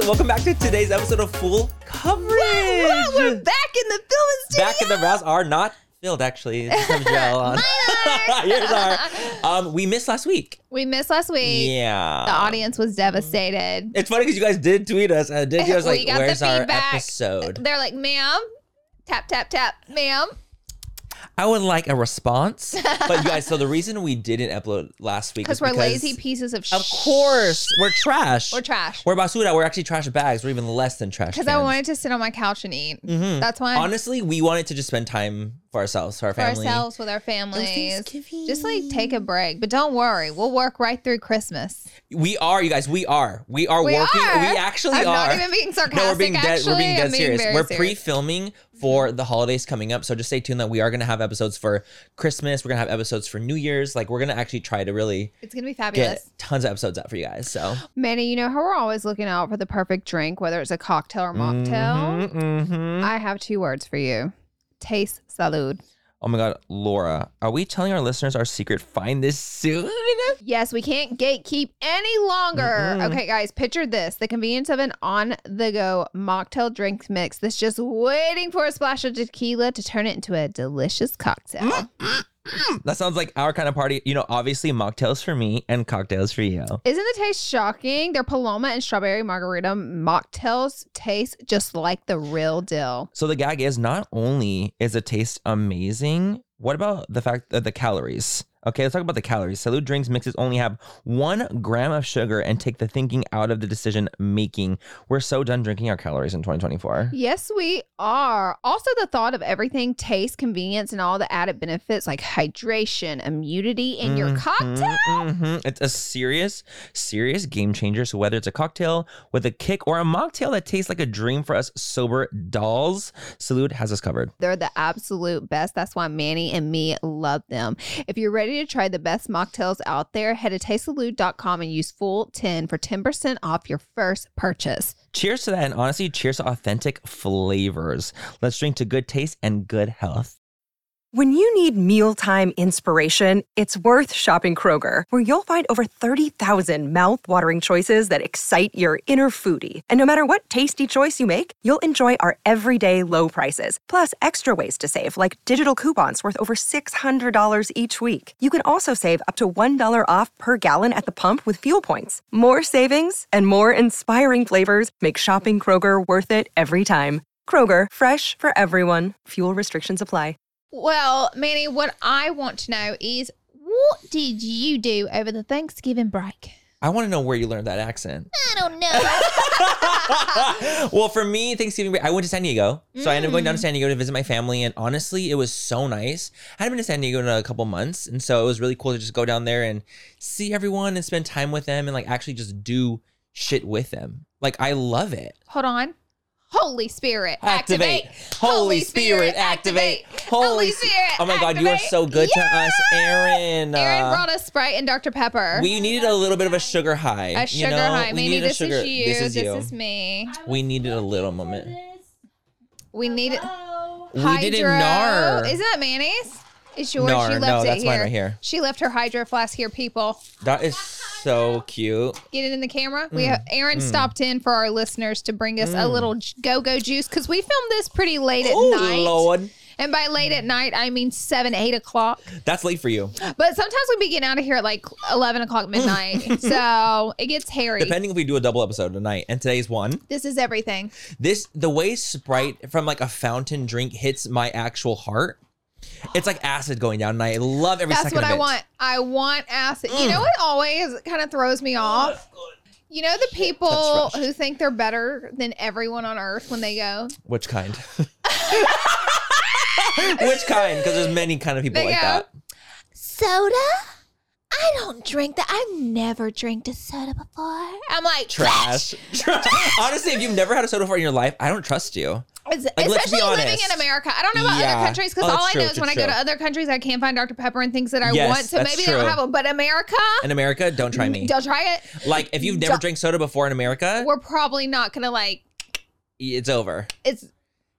and welcome back to today's episode of Full Coverage. We're back in the filming studio. Back in the brows are not filled, actually. There's some gel on. Here's our. We missed last week. Yeah. The audience was devastated. It's funny because you guys did tweet us. I was like, got where's the our feedback. episode? They're like, ma'am, tap, tap, tap, ma'am. I would like a response. But you guys, so the reason we didn't upload last week is Because we're lazy pieces of Of course. We're trash. We're trash. We're basura. We're actually trash bags. We're even less than trash Because cans. I wanted to sit on my couch and eat. Mhm. That's why. Honestly, we wanted to just spend time for ourselves, for our family. For ourselves, with our families. Thanksgiving. Just like take a break. But don't worry. We'll work right through Christmas. We are, you guys. We are working. Are. We actually I'm are. not even being sarcastic. No, we're being dead. We're being dead serious. very We're serious. pre-filming for the holidays coming up, so just stay tuned that we are going to have episodes for Christmas. We're going to have episodes for New Year's. Like, we're going to actually try to really It's going to be fabulous. get tons of episodes out for you guys. So, Manny, you know how we're always looking out for the perfect drink, whether it's a cocktail or mocktail? Mhm. I have 2 words for you. Taste salud. Oh my God, Laura, are we telling our listeners our secret? Find this soon. Yes, we can't gatekeep any longer. Mm-mm. Okay, guys, picture this. The convenience of an on-the-go mocktail drink mix that's just waiting for a splash of tequila to turn it into a delicious cocktail. That sounds like our kind of party. You know, obviously mocktails for me and cocktails for you. Isn't the taste shocking? Their Paloma and Strawberry Margarita mocktails taste just like the real deal. So the gag is, not only is the taste amazing, what about the fact that the calories? Okay, let's talk about the calories. Salud drinks mixes only have 1 gram of sugar and take the thinking out of the decision making. We're so done drinking our calories in 2024. Yes, we are. Also, the thought of everything, taste, convenience, and all the added benefits like hydration, immunity in your cocktail. It's a serious game changer. So whether it's a cocktail with a kick or a mocktail that tastes like a dream for us sober dolls, Salud has us covered. They're the absolute best. That's why Manny and me love them. If you're ready to try the best mocktails out there, head to tastesalud.com and use full10 for 10% off your first purchase. Cheers to that, and honestly, cheers to authentic flavors. Let's drink to good taste and good health. When you need mealtime inspiration, it's worth shopping Kroger, where you'll find over 30,000 mouth-watering choices that excite your inner foodie. And no matter what tasty choice you make, you'll enjoy our everyday low prices, plus extra ways to save, like digital coupons worth over $600 each week. You can also save up to $1 off per gallon at the pump with fuel points. More savings and more inspiring flavors make shopping Kroger worth it every time. Kroger, fresh for everyone. Fuel restrictions apply. Well, Manny, what I want to know is, what did you do over the Thanksgiving break? I want to know where you learned that accent. I don't know. Well, for me, Thanksgiving break, I went to San Diego. So I ended up going down to San Diego to visit my family. And honestly, it was so nice. I hadn't been to San Diego in a couple months. And so it was really cool to just go down there and see everyone and spend time with them and like actually just do shit with them. Like, I love it. Hold on. Holy Spirit, Activate. Holy Spirit, activate. Holy Spirit, Oh my God, you are activate. so good to us, Aaron. Aaron brought us Sprite and Dr. Pepper. We needed a little bit of a sugar high. A sugar high. We Maybe needed a this sugar. is you. This is you. This is me. We needed a little moment. We needed We didn't gnar. Isn't that mayonnaise? It's yours. Gnar. She left No, it that's here. mine right here. She left her hydro flask here, people. That is so cute. Get it in the camera. We have Aaron stopped in for our listeners to bring us a little go-go juice because we filmed this pretty late at Oh, night. Lord. And by late at night, I mean 7, 8 o'clock. That's late for you. But sometimes we be getting out of here at like 11 o'clock midnight. So it gets hairy. Depending if we do a double episode tonight. And today's one. This is everything. The way Sprite from like a fountain drink hits my actual heart. It's like acid going down, and I love every That's second what of I it. want. I want acid. You know what always kind of throws me off? You know the people That's fresh. who think they're better than everyone on earth when they go? Which kind? Which kind? Because there's many kind of people They like go, that. Soda? I don't drink that. I've never drank a soda before. I'm like, Trash. Honestly, if you've never had a soda before in your life, I don't trust you. Let's be Especially living living in in America. I don't know about Yeah. other countries because Oh, all that's I true, know is when I true. go to other countries, I can't find Dr. Pepper and things that I Yes, want. So that's maybe they don't true. have them. But America, In America, don't try me. don't try it. Like, if you've never Don't- drank soda before in America, We're probably not going to like, it's over. it's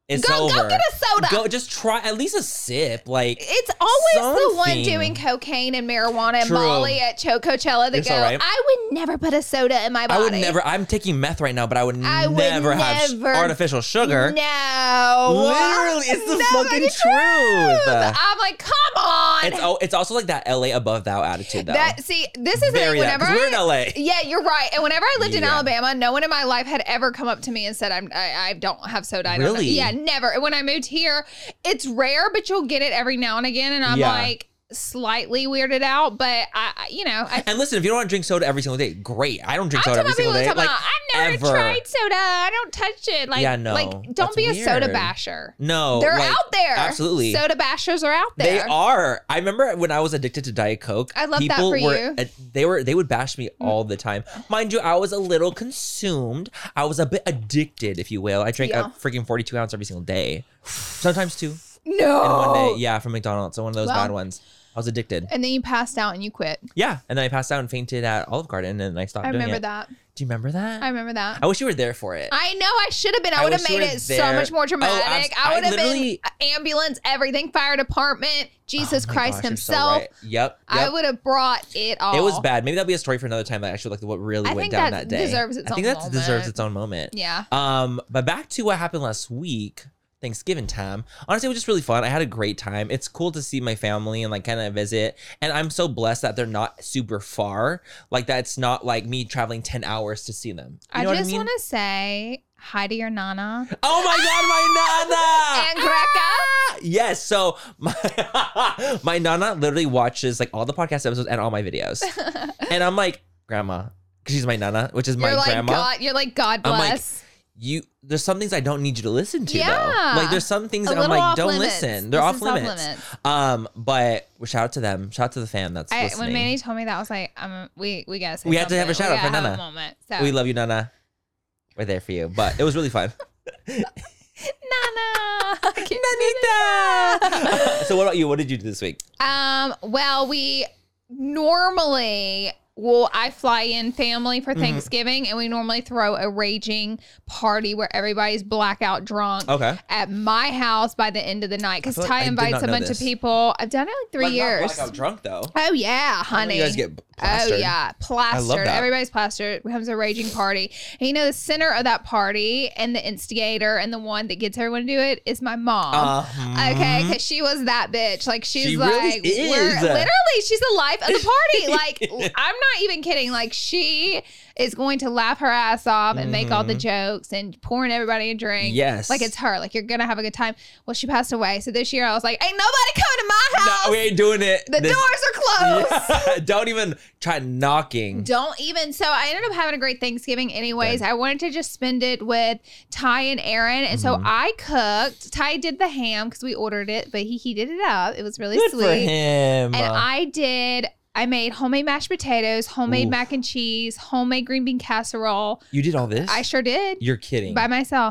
It's Go over. get a soda. Go, just try at least a sip. Like It's always the one something. doing cocaine and marijuana and True. Molly at Coachella that You're go, so right. I would never put a soda in my body. I would never. I'm taking meth right now, but I would I would never have never- artificial sugar. No. Literally, it's the No, fucking it's truth. I'm like, come on. It's also like that LA above thou attitude though. This is the thing. Very that, Whenever 'cause we're in LA. Yeah, you're right. And whenever I lived in Yeah. Alabama, no one in my life had ever come up to me and said, I don't have soda. I don't know. Really? Yeah, never. And when I moved here, it's rare, but you'll get it every now and again. And I'm Yeah. like slightly weirded out, but I And listen, if you don't want to drink soda every single day, great. I don't drink I soda tell every my single people day. all the time, I've never ever. tried soda. I don't touch it. Like, Yeah, no, like don't that's be a soda weird. basher. No, They're like, out there. Absolutely. Soda bashers are out there. They are. I remember when I was addicted to Diet Coke. I love that people for were, you. They would bash me all the time. Mind you, I was a little consumed. I was a bit addicted, if you will. I drank Yeah. a freaking 42 ounce every single day. Sometimes two No. in one day. Yeah, from McDonald's. So one of those Well. bad ones. I was addicted. And then you passed out and you quit. Yeah. And then I passed out and fainted at Olive Garden and I stopped I doing remember it. that. Do you remember that? I remember that. I wish you were there for it. I know I should have been. I I would have wish you made were it so there. much more dramatic. I would have been literally- ambulance, everything, fire department, Jesus Oh my Christ gosh, you're so himself. right. Yep. I would have brought it all. It was bad. Maybe that'll be a story for another time. That actually, like, what really I went think down that that day. deserves its I think own that deserves moment. its own moment. Yeah. But back to what happened last week, Thanksgiving time. Honestly, it was just really fun. I had a great time. It's cool to see my family and like kind of visit. And I'm so blessed that they're not super far. Like that's not like me traveling 10 hours to see them. You know I what just mean? want to say hi to your Nana Oh my God, my Nana! and Greca. Yes. So my Nana literally watches like all the podcast episodes and all my videos. And I'm like, Grandma, because she's my Nana, which is my You're like grandma. God. You're like God I'm like, bless. There's some things I don't need you to listen to Yeah. though. Like there's some things A that I'm little like, off don't limits. listen. They're This off is limits. But shout out to them. Shout out to the fam that's listening. When Manny told me that, I was like, we gotta say We had to have a something. shout out We for gotta have Nana. a moment. So. We love you, Nana. We're there for you. But it was really fun. Nana. Nanita. So what about you? What did you do this week? Well, we normally I fly in family for Thanksgiving, and we normally throw a raging party where everybody's blackout drunk Okay. at my house by the end of the night. Because I feel Ty like I did invites not a know bunch of this. people. I've done it like 3 years. Blackout drunk though. Oh yeah, I know honey. you guys get Oh plastered. yeah, plastered. that. Everybody's plastered. It becomes a raging party. And you know, the center of that party and the instigator and the one that gets everyone to do it is my mom. Okay, because she was that bitch. Like she's She like, really is. literally, she's the life of the party. Like I'm not even kidding. Like she is going to laugh her ass off and make all the jokes and pouring everybody a drink. Yes. like it's her. Like you're gonna have a good time. Well, she passed away, so this year I was like, ain't nobody coming to my house. No, we ain't doing it. The doors are closed. Yeah. Don't even try knocking. Don't even. So I ended up having a great Thanksgiving anyways. I wanted to just spend it with Ty and Aaron. And so I cooked. Ty did the ham because we ordered it, but he heated it up. It was really Good sweet. for him. And I made homemade mashed potatoes, homemade Oof. mac and cheese, homemade green bean casserole. You did all this? I sure did. You're kidding. By myself.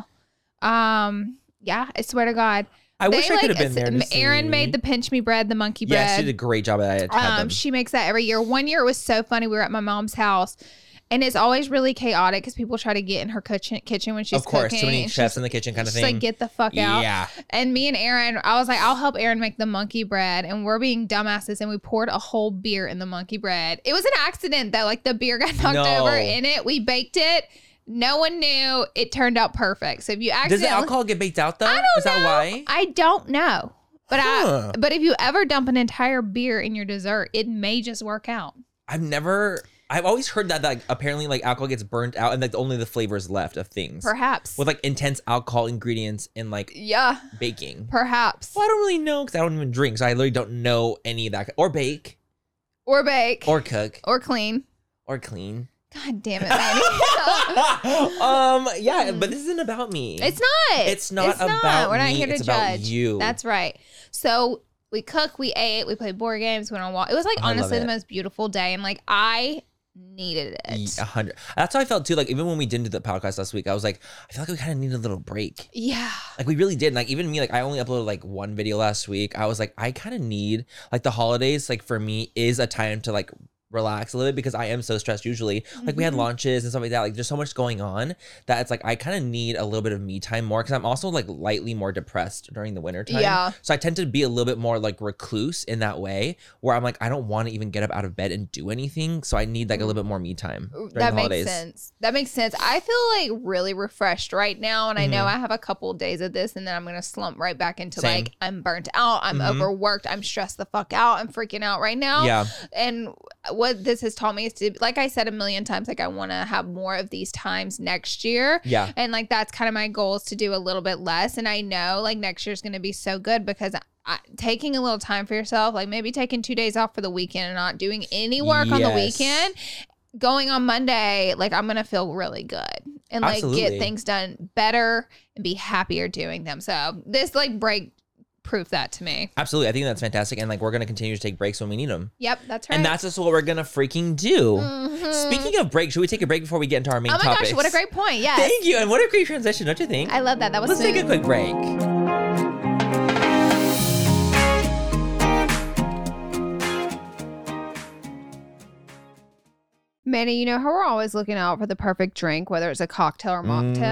Yeah, I swear to God. I wish I could have been there. To Aaron see. made the pinch me bread, the monkey bread. Yeah, she did a great job at that. She makes that every year. One year it was so funny. We were at my mom's house, and it's always really chaotic because people try to get in her kitchen when she's Of course, cooking. too many and chefs she's- in the kitchen kind of she's thing. like, get the fuck out. Yeah. And me and Aaron, I was like, I'll help Aaron make the monkey bread, and we're being dumbasses, and we poured a whole beer in the monkey bread. It was an accident though. Like the beer got knocked No. over in it. We baked it. No one knew. It turned out perfect. So if you Does accidentally, the alcohol get baked out though? I don't Is that know. why? I don't know. But Huh. but if you ever dump an entire beer in your dessert, it may just work out. I've always heard that like apparently like alcohol gets burnt out and like only the flavors left of things. Perhaps. With like intense alcohol ingredients in like Yeah, baking. perhaps. Well, I don't really know because I don't even drink, so I literally don't know any of that. Or bake, Or bake. or cook, Or clean. or clean. God damn it, Manny. Yeah, but this isn't about me. It's not. It's not about We're not me, here to it's about judge. you. That's right. So we cooked, we ate, we played board games, went on a walk. It was like I love honestly the it. most beautiful day, and like I needed it. 100. That's how I felt too. Like even when we didn't do the podcast last week, I was like, I feel like we kind of needed a little break. Yeah. Like we really did. Like even me, like I only uploaded like one video last week. I was like, I kind of need like the holidays. Like for me, is a time to like relax a little bit because I am so stressed usually. Like we had launches and stuff like that. Like there's so much going on that it's like I kind of need a little bit of me time more because I'm also like lightly more depressed during the winter time. Yeah. So I tend to be a little bit more like recluse in that way where I'm like, I don't want to even get up out of bed and do anything. So I need like a little bit more me time during That the holidays. makes sense. That makes sense. I feel like really refreshed right now. And I know I have a couple of days of this and then I'm going to slump right back into Same. like, I'm burnt out. I'm overworked. I'm stressed the fuck out. I'm freaking out right now. Yeah. And what this has taught me is to, like I said a million times, like I want to have more of these times next year. Yeah. And like that's kind of my goal is to do a little bit less. And I know like next year's going to be so good because taking a little time for yourself, like maybe taking 2 days off for the weekend and not doing any work on the weekend, going on Monday, like I'm going to feel really good and like get things done better and be happier doing them. So this like break proved that to me. Absolutely. I think that's fantastic. And like, we're going to continue to take breaks when we need them. Yep, that's right. And that's just what we're going to freaking do. Speaking of break, should we take a break before we get into our main topics? Oh my gosh, what a great point. Yes. Thank you. And what a great transition, don't you think? I love that. That was Let's smooth. take a quick break. Manny, you know how we're always looking out for the perfect drink, whether it's a cocktail or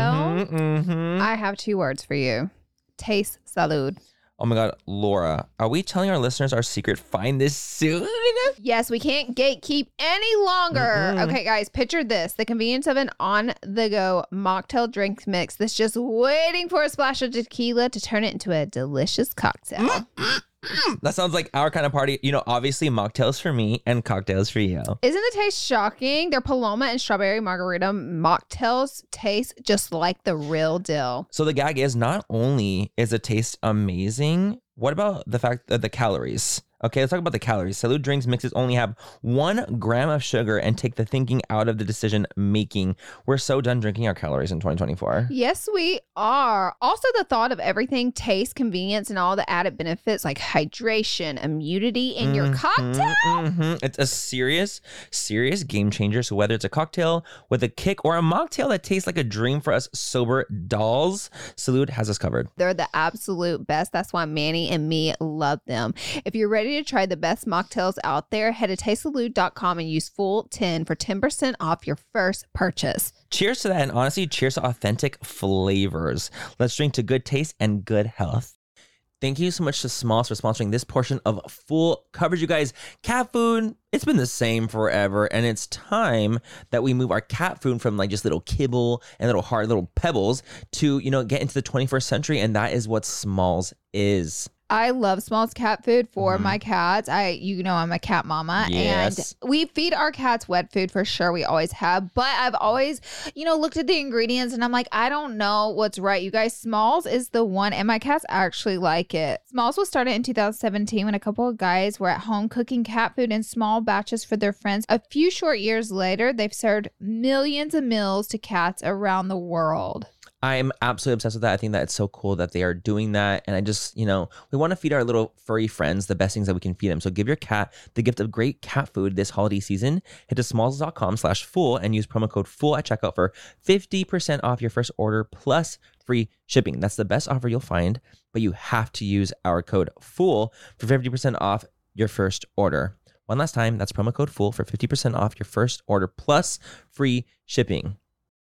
mocktail? I have 2 words for you. Taste salud. Oh my God, Laura, are we telling our listeners our secret find this soon? Yes, we can't gatekeep any longer. Okay, guys, picture this. The convenience of an on-the-go mocktail drink mix that's just waiting for a splash of tequila to turn it into a delicious cocktail. That sounds like our kind of party. You know, obviously mocktails for me and cocktails for you. Isn't the taste shocking? Their Paloma and Strawberry Margarita mocktails taste just like the real deal. So the gag is not only is the taste amazing, what about the fact that the calories? Okay, let's talk about the calories. Salud drinks mixes only have 1 gram of sugar and take the thinking out of the decision making. We're so done drinking our calories in 2024. Yes, we are. Also, the thought of everything, taste, convenience, and all the added benefits like hydration, immunity in your cocktail. It's a serious game changer. So whether it's a cocktail with a kick or a mocktail that tastes like a dream for us sober dolls, Salud has us covered. They're the absolute best. That's why Manny and me love them. If you're ready to try the best mocktails out there, head to tastesalud.com and use full10 for 10% off your first purchase. Cheers to that, and honestly, cheers to authentic flavors. Let's drink to good taste and good health. Thank you so much to Smalls for sponsoring this portion of Full Coverage, you guys. Cat food, it's been the same forever, and it's time that we move our cat food from like just little kibble and little hard little pebbles to, you know, get into the 21st century, and that is what Smalls is. I love Smalls cat food for my cats. I'm a cat mama. Yes. And we feed our cats wet food for sure. We always have. But I've always, looked at the ingredients and I'm like, I don't know what's right. You guys, Smalls is the one. And my cats actually like it. Smalls was started in 2017 when a couple of guys were at home cooking cat food in small batches for their friends. A few short years later, they've served millions of meals to cats around the world. I'm absolutely obsessed with that. I think that it's so cool that they are doing that. And I just, we want to feed our little furry friends the best things that we can feed them. So give your cat the gift of great cat food this holiday season. Head to smalls.com/full and use promo code FULL at checkout for 50% off your first order plus free shipping. That's the best offer you'll find, but you have to use our code FULL for 50% off your first order. One last time, that's promo code FULL for 50% off your first order plus free shipping.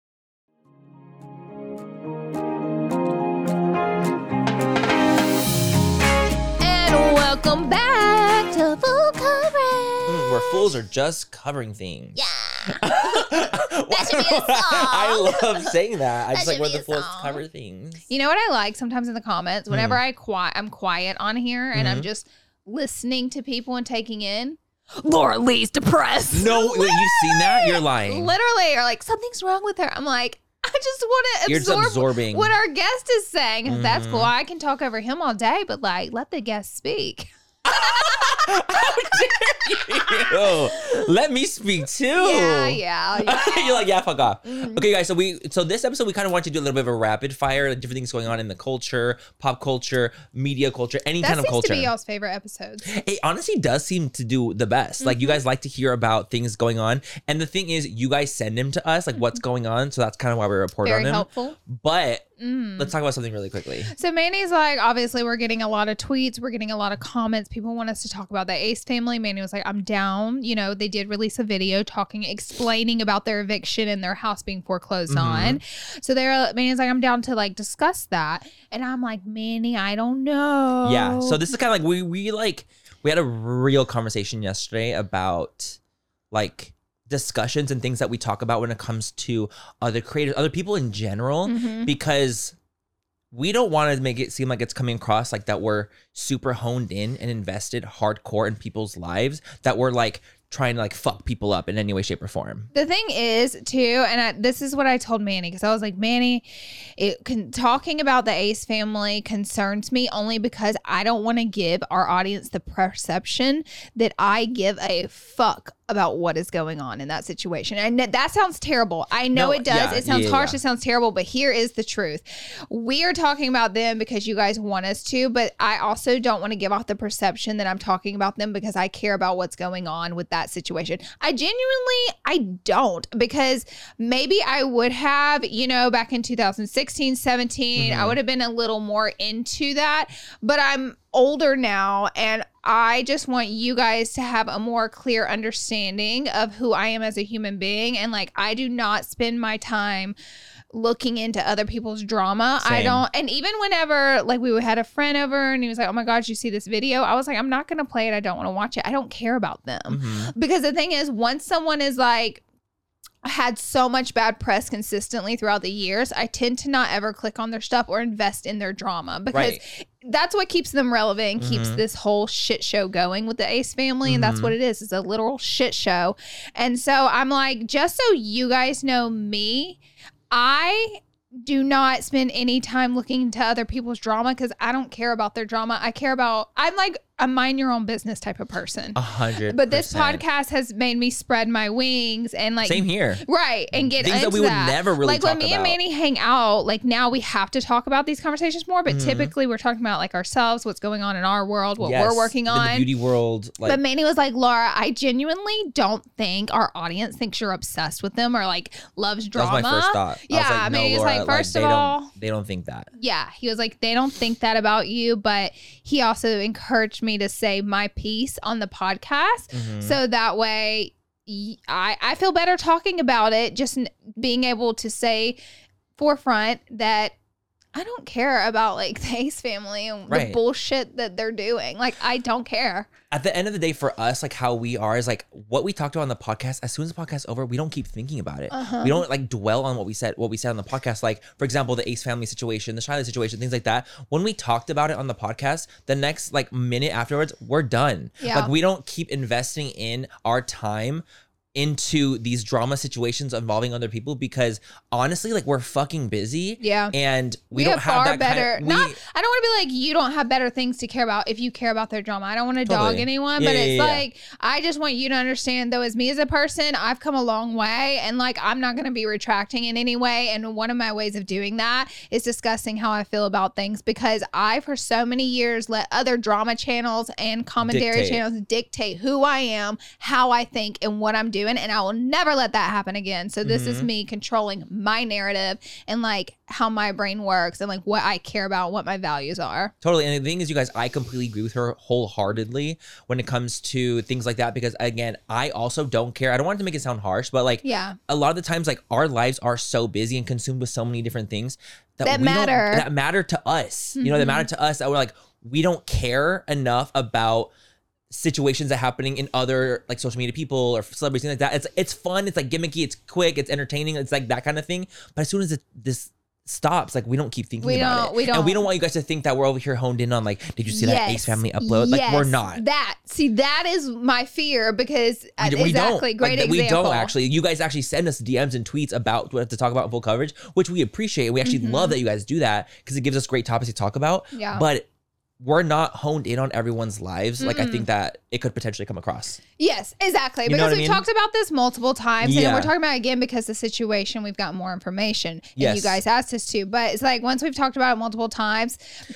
Welcome back to Full Coverage. Where fools are just covering things. Yeah. That should be a song. I love saying that. I just like should where be the a fools song. cover things. You know what I like sometimes in the comments? Whenever I'm quiet on here and I'm just listening to people and taking in, Laura Lee's depressed. No, wait, you've seen that? You're lying. Literally, or like something's wrong with her. I'm like, I just want to You're just absorbing what our guest is saying. If that's cool, I can talk over him all day, but like, let the guest speak. How dare you? Let me speak too. Yeah. You're like, yeah, fuck off. Okay, guys. So this episode we kind of want to do a little bit of a rapid fire, like different things going on in the culture, pop culture, media culture, any kind of culture. That seems to be y'all's favorite episodes. It honestly does seem to do the best. Like you guys like to hear about things going on, and the thing is, you guys send them to us, like what's going on. So that's kind of why we report Very on them. helpful. But let's talk about something really quickly. So Manny's like, obviously we're getting a lot of tweets. We're getting a lot of comments. People want us to talk about the Ace family. Manny was like, I'm down. You know, they did release a video explaining about their eviction and their house being foreclosed on. So Manny's like, I'm down to like discuss that. And I'm like, Manny, I don't know. Yeah. So this is kind of like, we had a real conversation yesterday about like discussions and things that we talk about when it comes to other creators, other people in general, because we don't want to make it seem like it's coming across like that we're super honed in and invested hardcore in people's lives, that we're like trying to like fuck people up in any way, shape, or form. The thing is too, and this is what I told Manny, because I was like, Manny, talking about the Ace family concerns me only because I don't want to give our audience the perception that I give a fuck about what is going on in that situation. And that sounds terrible. I know it does. Yeah, it sounds harsh. It sounds terrible, but here is the truth. We are talking about them because you guys want us to, but I also don't want to give off the perception that I'm talking about them because I care about what's going on with that situation. I don't, because maybe I would have, back in 2016, 17, I would have been a little more into that, but I'm older now, and I just want you guys to have a more clear understanding of who I am as a human being. And like, I do not spend my time looking into other people's drama. Same. I don't. And even whenever like we had a friend over and he was like, oh my God, did you see this video? I was like, I'm not going to play it. I don't want to watch it. I don't care about them. Because the thing is, once someone is like, had so much bad press consistently throughout the years, I tend to not ever click on their stuff or invest in their drama, because that's what keeps them relevant and keeps this whole shit show going with the Ace family. And that's what it is. It's a literal shit show. And so I'm like, just so you guys know me, I do not spend any time looking into other people's drama because I don't care about their drama. I'm like a mind your own business type of person. 100%. But this podcast has made me spread my wings and like same here. Right. And get things into that we would never really like talk when me and about. Manny hang out, like now we have to talk about these conversations more, but typically we're talking about like ourselves, what's going on in our world, what we're working on. In the beauty world. Like, but Manny was like, Laura, I genuinely don't think our audience thinks you're obsessed with them or like loves drama. that was my first thought. Yeah. I was like, I no, mean, Laura, it's like, first of all, they don't think that. yeah, he was like, they don't think that about you, but he also encouraged me to say my piece on the podcast. So that way I feel better talking about it, just being able to say forefront that I don't care about like the Ace family and the bullshit that they're doing. Like, I don't care. At the end of the day, for us, like how we are is like what we talked about on the podcast. As soon as the podcast is over, we don't keep thinking about it. We don't like dwell on what we said on the podcast. Like, for example, the Ace family situation, the Shiloh situation, things like that. When we talked about it on the podcast, the next like minute afterwards, we're done. Yeah. Like, we don't keep investing in our time into these drama situations involving other people because honestly, like, we're fucking busy. Yeah. And we don't have that better. kind of, I don't want to be like, you don't have better things to care about if you care about their drama. I don't want to dog anyone, but it's like, I just want you to understand though, as me as a person, I've come a long way, and like, I'm not going to be retracting in any way. And one of my ways of doing that is discussing how I feel about things, because I, for so many years, let other drama channels and commentary channels dictate who I am, how I think, and what I'm doing. And I will never let that happen again. So this is me controlling my narrative and like how my brain works and like what I care about, what my values are. Totally. And the thing is, you guys, I completely agree with her wholeheartedly when it comes to things like that, because again, I also don't care. I don't want it to make it sound harsh, but like a lot of the times, like, our lives are so busy and consumed with so many different things that matter to us. You know, that matter to us, that we're like, we don't care enough about situations that are happening in other like social media people or celebrities, things like that. It's fun, it's like gimmicky, it's quick, it's entertaining, it's like that kind of thing. But as soon as this stops, like, we don't keep thinking about it. And we don't want you guys to think that we're over here honed in on like, did you see that Ace family upload? Like, we're not. That is my fear, because we don't. Great like, example. We don't actually. You guys actually send us DMs and tweets about what to talk about in full coverage, which we appreciate. We actually love that you guys do that because it gives us great topics to talk about. Yeah. But we're not honed in on everyone's lives. Like, I think that it could potentially come across. Yes, exactly. You know because what I we've mean? talked about this multiple times. And we're talking about it again because the situation, we've got more information. And you guys asked us to. But it's like, once we've talked about it multiple times,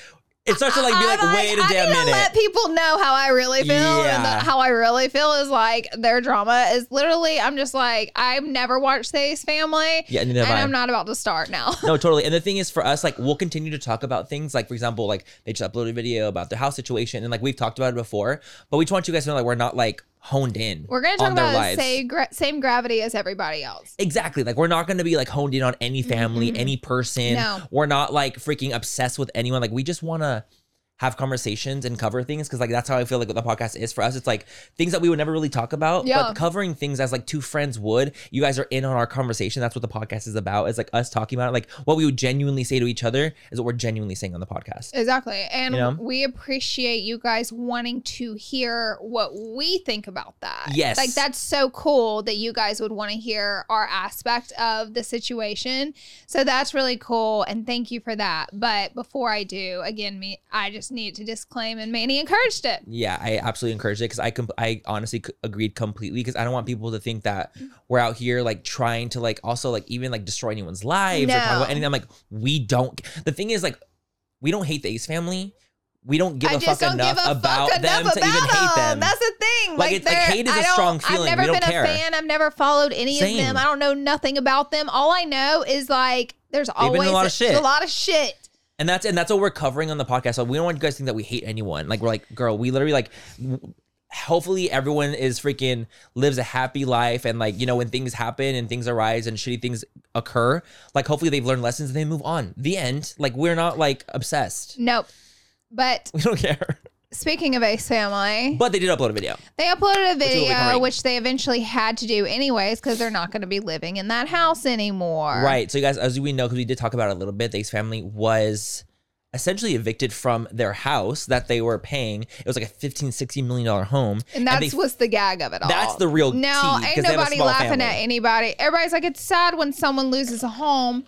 It starts to like be like, wait a damn minute. Let people know how I really feel. And Yeah. how I really feel is like their drama is literally, I'm just like, I've never watched Ace Family. Yeah, neither have and I. I'm not about to start now. No, totally. And the thing is for us, like we'll continue to talk about things like, for example, like they just uploaded a video about their house situation and like we've talked about it before, but we just want you guys to know like we're not like honed in. We're going to talk on their about lives. same gravity as everybody else. Exactly. Like we're not going to be like honed in on any family, any person. No. We're not like freaking obsessed with anyone. Like we just want to have conversations and cover things because like that's how I feel like what the podcast is for us. It's like things that we would never really talk about, Yeah. but covering things as like two friends would. You guys are in on our conversation. That's what the podcast is about. It's like us talking about it. Like what we would genuinely say to each other is what we're genuinely saying on the podcast. Exactly. And You know? we appreciate you guys wanting to hear what we think about that. Yes. Like that's so cool that you guys would want to hear our aspect of the situation. So that's really cool. And thank you for that. But before I do, again, I just need to disclaim, and Manny encouraged it. Yeah, I absolutely encourage it because I honestly agreed completely because I don't want people to think that we're out here like trying to like also like even like destroy anyone's lives or talk No. about anything. I'm like, we don't. The thing is like, we don't hate the Ace family. We don't give I a just fuck don't enough give a about fuck them enough to even about hate them. them. That's the thing. Like, it's like hate is a strong feeling. I've never We don't been care. a fan. I've never followed any Same. of them. I don't know nothing about them. All I know is like there's been always in a lot of shit. a lot of shit. And that's what we're covering on the podcast. So we don't want you guys to think that we hate anyone. Like we're like, girl, we literally like hopefully everyone is freaking lives a happy life and like, you know, when things happen and things arise and shitty things occur, like hopefully they've learned lessons and they move on. The end. Like we're not like obsessed. Nope. But We don't care. speaking of Ace Family, But they did upload a video. they uploaded a we'll be video, covering. which they eventually had to do anyways because they're not going to be living in that house anymore. Right. So you guys, as we know, because we did talk about it a little bit, the Ace family was essentially evicted from their house that they were paying. It was like a $15-16 million home. And that's they- what's the gag of it all. That's the real No, tea, 'cause ain't they have a nobody small laughing family. at anybody. Everybody's like, it's sad when someone loses a home.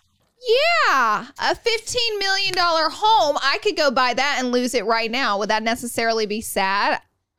Yeah, a $15 million home. I could go buy that and lose it right now. Would that necessarily be sad?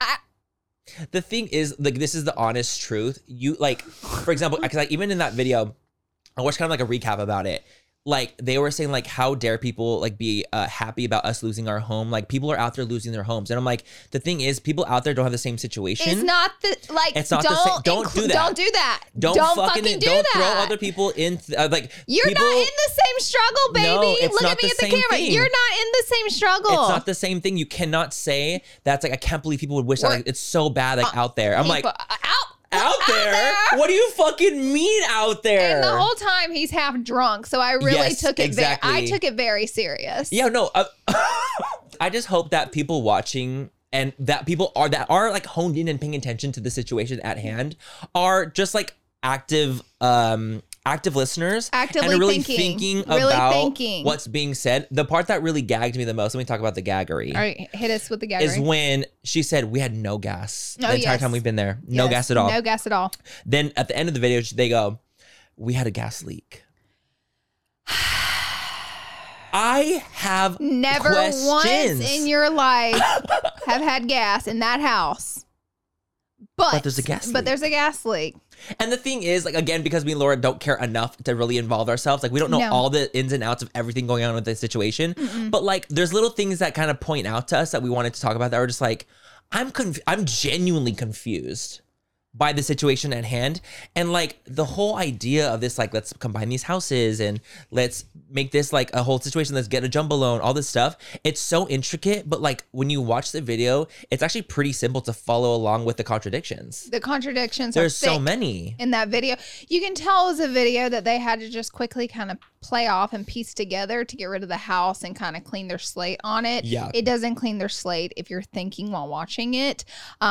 The thing is, like, this is the honest truth. You like, for example, because like even in that video, I watched kind of like a recap about it. Like they were saying, like, how dare people like be happy about us losing our home? Like people are out there losing their homes, and I'm like, the thing is, people out there don't have the same situation. It's not the like. It's not the same. Don't do that. Don't do that. Don't fucking do don't that. throw other people in. Like You're people, not in the same struggle, baby. No, it's Look not at me the at the same camera. thing. You're not in the same struggle. It's not the same thing. You cannot say that's like I can't believe people would wish that. Like, it's so bad, like out there. I'm like. Out there? What do you fucking mean out there? And the whole time he's half drunk, so I really Yes, took it. exactly. I took it very serious. Yeah, no. I just hope that people watching and that people are like honed in and paying attention to the situation at hand are just like active listeners, Actively and really thinking. about Really thinking. what's being said. The part that really gagged me the most, let me talk about the gaggery. All right, hit us with the gaggery. Is when she said we had no gas the Oh, entire yes. time we've been there. No Yes, gas at all. No gas at all. Then at the end of the video, they go, we had a gas leak. I have Never questions. once in your life have had gas in that house. But there's a gas But leak. there's a gas leak. And the thing is, like, again, because me and Laura don't care enough to really involve ourselves, like, we don't know No. all the ins and outs of everything going on with this situation. But, like, there's little things that kind of point out to us that we wanted to talk about that were just like, I'm genuinely confused by the situation at hand. And, like, the whole idea of this, like, let's combine these houses and let's make this, like, a whole situation, let's get a jumbo loan, all this stuff. It's so intricate, but, like, when you watch the video, it's actually pretty simple to follow along with the contradictions. The contradictions There's are so thick many. in that video. You can tell it was a video that they had to just quickly kind of play off and piece together to get rid of the house and kind of clean their slate on it. Yeah. It doesn't clean their slate if you're thinking while watching it.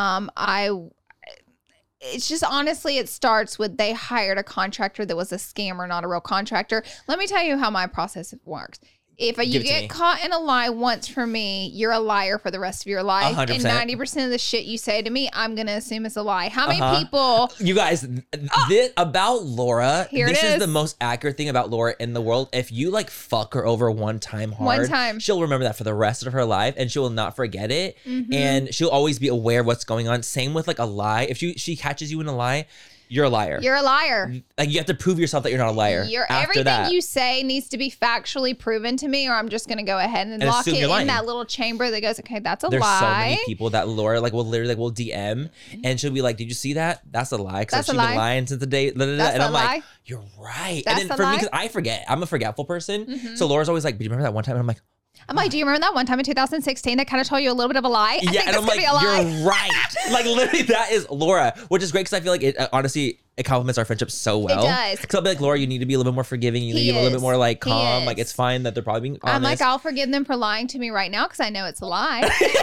It's just honestly, it starts with they hired a contractor that was a scammer, not a real contractor. Let me tell you how my process works. If you Give it to me. get caught in a lie once for me, you're a liar for the rest of your life. 100%. And 90% of the shit you say to me, I'm going to assume is a lie. How many Uh-huh. people... You guys, this about Laura, Here it this is is. the most accurate thing about Laura in the world. If you like fuck her over one time hard, One time. she'll remember that for the rest of her life and she will not forget it. Mm-hmm. And she'll always be aware of what's going on. Same with like a lie. If she catches you in a lie, you're a liar. You're a liar. Like you have to prove yourself that you're not a liar. Everything you say needs to be factually proven to me, or I'm just gonna go ahead and lock it in that little chamber that goes, okay, that's a lie. There's so many people that Laura like will literally like will DM and she'll be like, did you see that? That's a lie. Because she's been lying since the day. And I'm like, you're right. That's and then for me, because I forget, I'm a forgetful person. So Laura's always like, do you remember that one time? And I'm like, do you remember that one time in 2016 that kind of told you a little bit of a lie? I think and I'm like, you're right. Like literally that is Laura, which is great because I feel like it honestly, it complements our friendship so well. It does. Because I'll be like, Laura, you need to be a little bit more forgiving. You need to be a little bit more like calm. Like it's fine that they're probably being honest. I'm like, I'll forgive them for lying to me right now because I know it's a lie.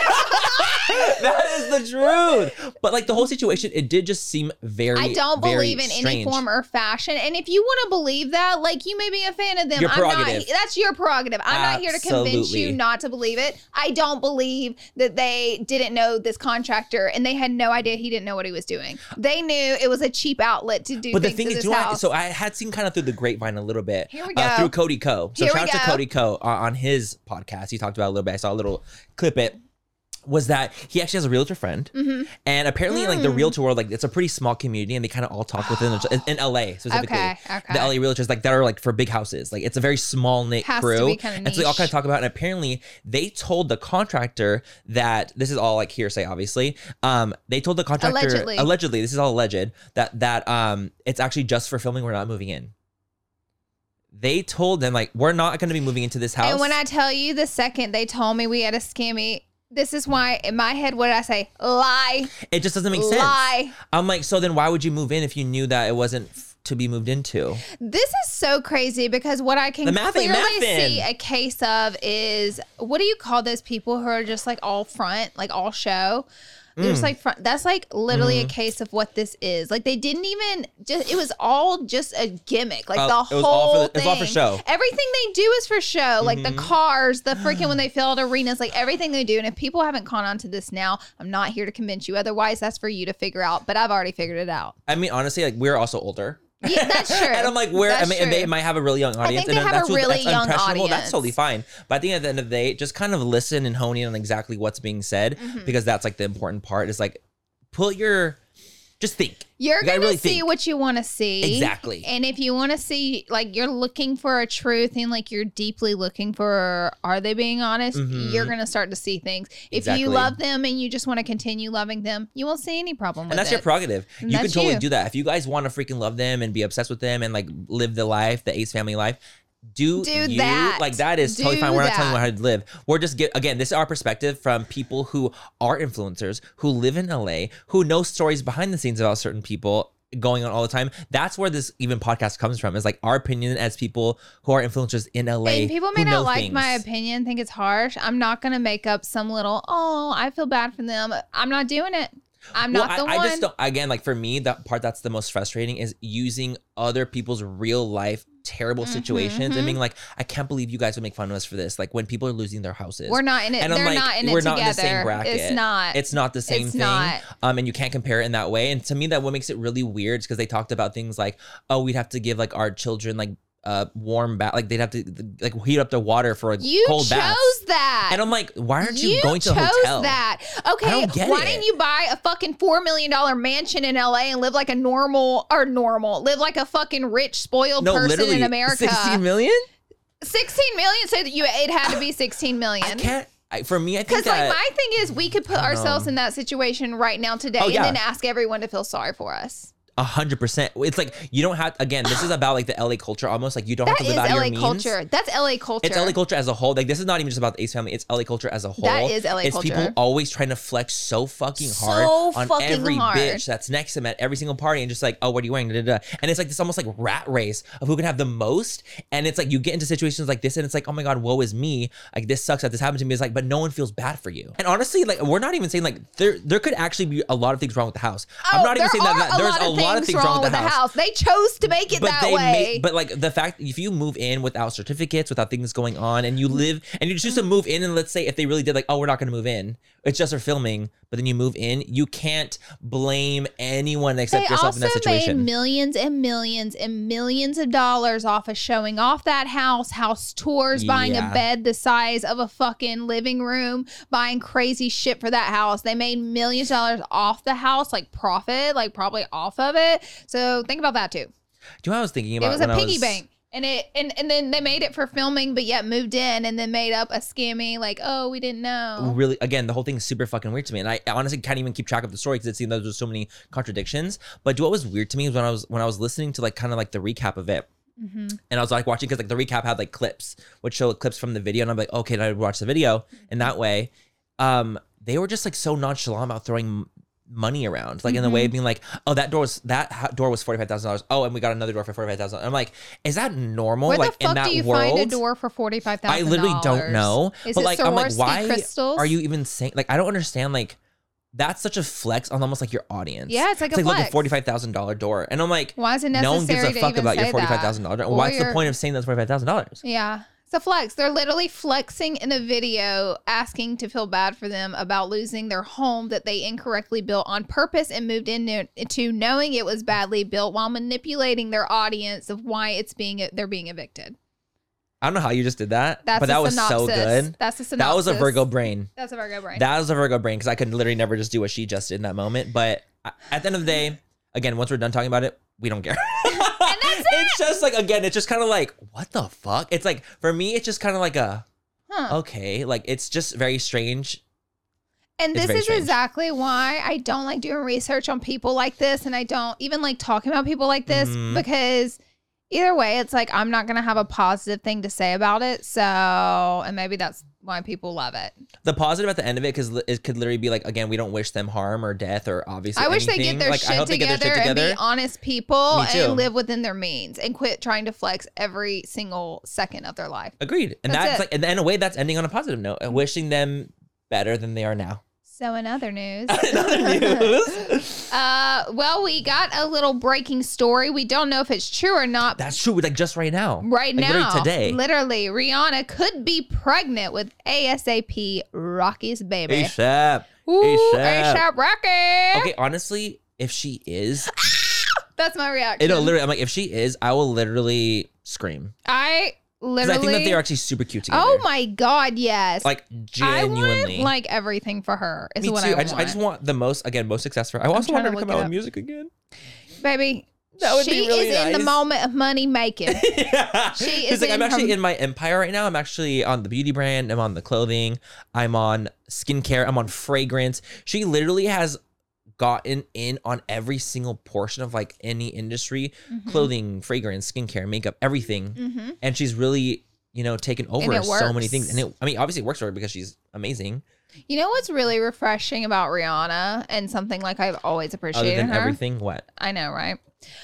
That is the truth. But like the whole situation, it did just seem I don't believe in any form or fashion. And if you want to believe that, like you may be a fan of them. Your prerogative. That's your prerogative. I'm not here to convince you not to believe it. I don't believe that they didn't know this contractor and they had no idea he didn't know what he was doing. They knew it was a cheap outlet to do. But things the thing is, so I had seen kind of through the grapevine a little bit. Here we go. Through Cody Ko. So shout out to Cody Ko on his podcast. He talked about it a little bit. I saw a little clip it. Was that he actually has a realtor friend, and apparently like the realtor world, like it's a pretty small community, and they kind of all talk within in LA specifically. Okay. The LA realtors like that are like for big houses, like it's a very small knit crew, and so they all kind of talk about it. And apparently they told the contractor that this is all like hearsay, obviously. They told the contractor allegedly, this is all alleged that it's actually just for filming. We're not moving in. They told them like we're not going to be moving into this house. And when I tell you the second they told me we had a scammy. This is why in my head, what did I say? Lie. It just doesn't make sense. Lie. I'm like, so then why would you move in if you knew that it wasn't to be moved into? This is so crazy because what I can clearly see a case of is, what do you call those people who are just like all front, like all show? There's like front. That's like literally a case of what this is. Like they didn't even just. It was all just a gimmick. Like the whole thing. It was all for show. Everything they do is for show. Like the cars, the freaking when they fill out arenas, like everything they do. And if people haven't caught on to this now, I'm not here to convince you. Otherwise, that's for you to figure out. But I've already figured it out. I mean, honestly, like we're also older. Yeah, that's true. And I'm like, and they might have a really young audience. I think they have a really young audience. That's totally fine. But I think at the end of the day, just kind of listen and hone in on exactly what's being said, because that's like the important part. Is like, just think. You're going to see what you want to see. Exactly. And if you want to see, like, you're looking for a truth and, like, you're deeply looking for, are they being honest? You're going to start to see things. If you love them and you just want to continue loving them, you won't see any problem with it. And that's your prerogative. You can totally do that. If you guys want to freaking love them and be obsessed with them and, like, live the life, the Ace family life, do that. Like that is totally fine. We're not telling you how to live. We're just again, this is our perspective from people who are influencers, who live in LA, who know stories behind the scenes about certain people going on all the time. That's where this even podcast comes from. Is like our opinion as people who are influencers in LA. And people may not like my opinion, think it's harsh. I'm not gonna make up some little, I feel bad for them. I'm not doing it. I'm not the one. I just don't, again, like for me, the part that's the most frustrating is using other people's real life terrible situations and being like, I can't believe you guys would make fun of us for this. Like when people are losing their houses. We're not in it. They're not in it together. We're not in the same bracket. It's not the same thing. And you can't compare it in that way. And to me, that what makes it really weird is because they talked about things like, we'd have to give like our children like warm bath, like they'd have to like heat up the water for a cold bath. You chose that, and I'm like, why aren't you going to a hotel? You chose that. Okay, why didn't you buy a fucking $4 million mansion in LA and live like a live like a fucking rich spoiled person in America? 16 million. 16 million. So it had to be 16 million. I can't. For me, I think because like my thing is, we could put ourselves in that situation right now today, and then ask everyone to feel sorry for us. 100%. It's like you don't have. Again, this is about like the LA culture, almost like you don't have to live out of your means. Culture. That's LA culture. It's LA culture as a whole. Like this is not even just about the Ace family. It's LA culture as a whole. That is LA culture. It's people always trying to flex so fucking hard on every bitch that's next to them at every single party, and just like, what are you wearing? Da, da, da. And it's like this almost like rat race of who can have the most. And it's like you get into situations like this, and it's like, oh my god, woe is me. Like this sucks that this happened to me. It's like, but no one feels bad for you. And honestly, like we're not even saying like there could actually be a lot of things wrong with the house. I'm not even saying that there's a lot of things wrong with the house. They chose to make it that way. But like the fact, if you move in without certificates, without things going on, and you live and you choose to move in, and let's say if they really did like, we're not going to move in, it's just for filming, but then you move in, you can't blame anyone except yourself in that situation. They also made millions and millions and millions of dollars off of showing off that house tours, buying a bed the size of a fucking living room, buying crazy shit for that house. They made millions of dollars off the house, like profit, like probably off of it. So think about that too. Do you know what I was thinking about? It was a piggy bank. And then they made it for filming, but yet moved in and then made up a scammy like, oh, we didn't know. Really, again, the whole thing is super fucking weird to me, and I honestly can't even keep track of the story because it seemed like there was so many contradictions. But what was weird to me was when I was listening to like kind of like the recap of it, and I was like watching because like the recap had like clips, which show clips from the video, and I'm like, okay, then I would watch the video, and that way, they were just like so nonchalant about throwing money around, like in the way of being like, oh, that door was $45,000. Oh, and we got another door for $45,000. I'm like, is that normal? Where like the fuck in that do you world, find a door for $45,000? I literally don't know. Is but it like, I'm like, Swarovski why crystals? are you even saying? Like, I don't understand. Like, that's such a flex on almost like your audience. Yeah, it's like a flex. Look, a $45,000 door, and I'm like, why is it no one gives necessary a fuck to even about your say that? $45,000 door. What's the point of saying that's $45,000? Yeah. It's a flex. They're literally flexing in a video, asking to feel bad for them about losing their home that they incorrectly built on purpose and moved into knowing it was badly built, while manipulating their audience of why they're being evicted. I don't know how you just did that, That's but that was so good. That's a synopsis. That was a Virgo brain. That's a Virgo brain. That was a Virgo brain because I could literally never just do what she just did in that moment. But at the end of the day, again, once we're done talking about it, we don't care. And that's it. It's just like, again, it's just kind of like, what the fuck? It's like, for me, it's just kind of like okay, like it's just very strange. And this is exactly why I don't like doing research on people like this. And I don't even like talking about people like this because either way, it's like, I'm not going to have a positive thing to say about it. So, and maybe that's why people love it. The positive at the end of it, because it could literally be like, again, we don't wish them harm or death or obviously I wish anything. they get their, like, shit together and be honest people and live within their means and quit trying to flex every single second of their life. Agreed. And that's like, and in a way, that's ending on a positive note, wishing them better than they are now. So in other news, well, we got a little breaking story. We don't know if it's true or not. That's true. Like just right now. Right like, now. Literally today. Literally, Rihanna could be pregnant with ASAP Rocky's baby. ASAP. Ooh, ASAP Rocky. Okay, honestly, if she is. That's my reaction. Literally, I'm like, if she is, I will literally scream. Literally, I think that they're actually super cute together. Oh my god, yes! Like genuinely, I want, like everything for her. Is Me what too. I just want the most success for her. I also want her to come out with music again, baby. That would be really is nice. In the moment of money making. Yeah. She is. Like, I'm actually in my empire right now. I'm actually on the beauty brand. I'm on the clothing. I'm on skincare. I'm on fragrance. She literally has gotten in on every single portion of like any industry, clothing, fragrance, skincare, makeup, everything. And she's really, taken over so many things. And obviously it works for her because she's amazing. You know what's really refreshing about Rihanna and something like I've always appreciated Other than her? everything, what? I know, right?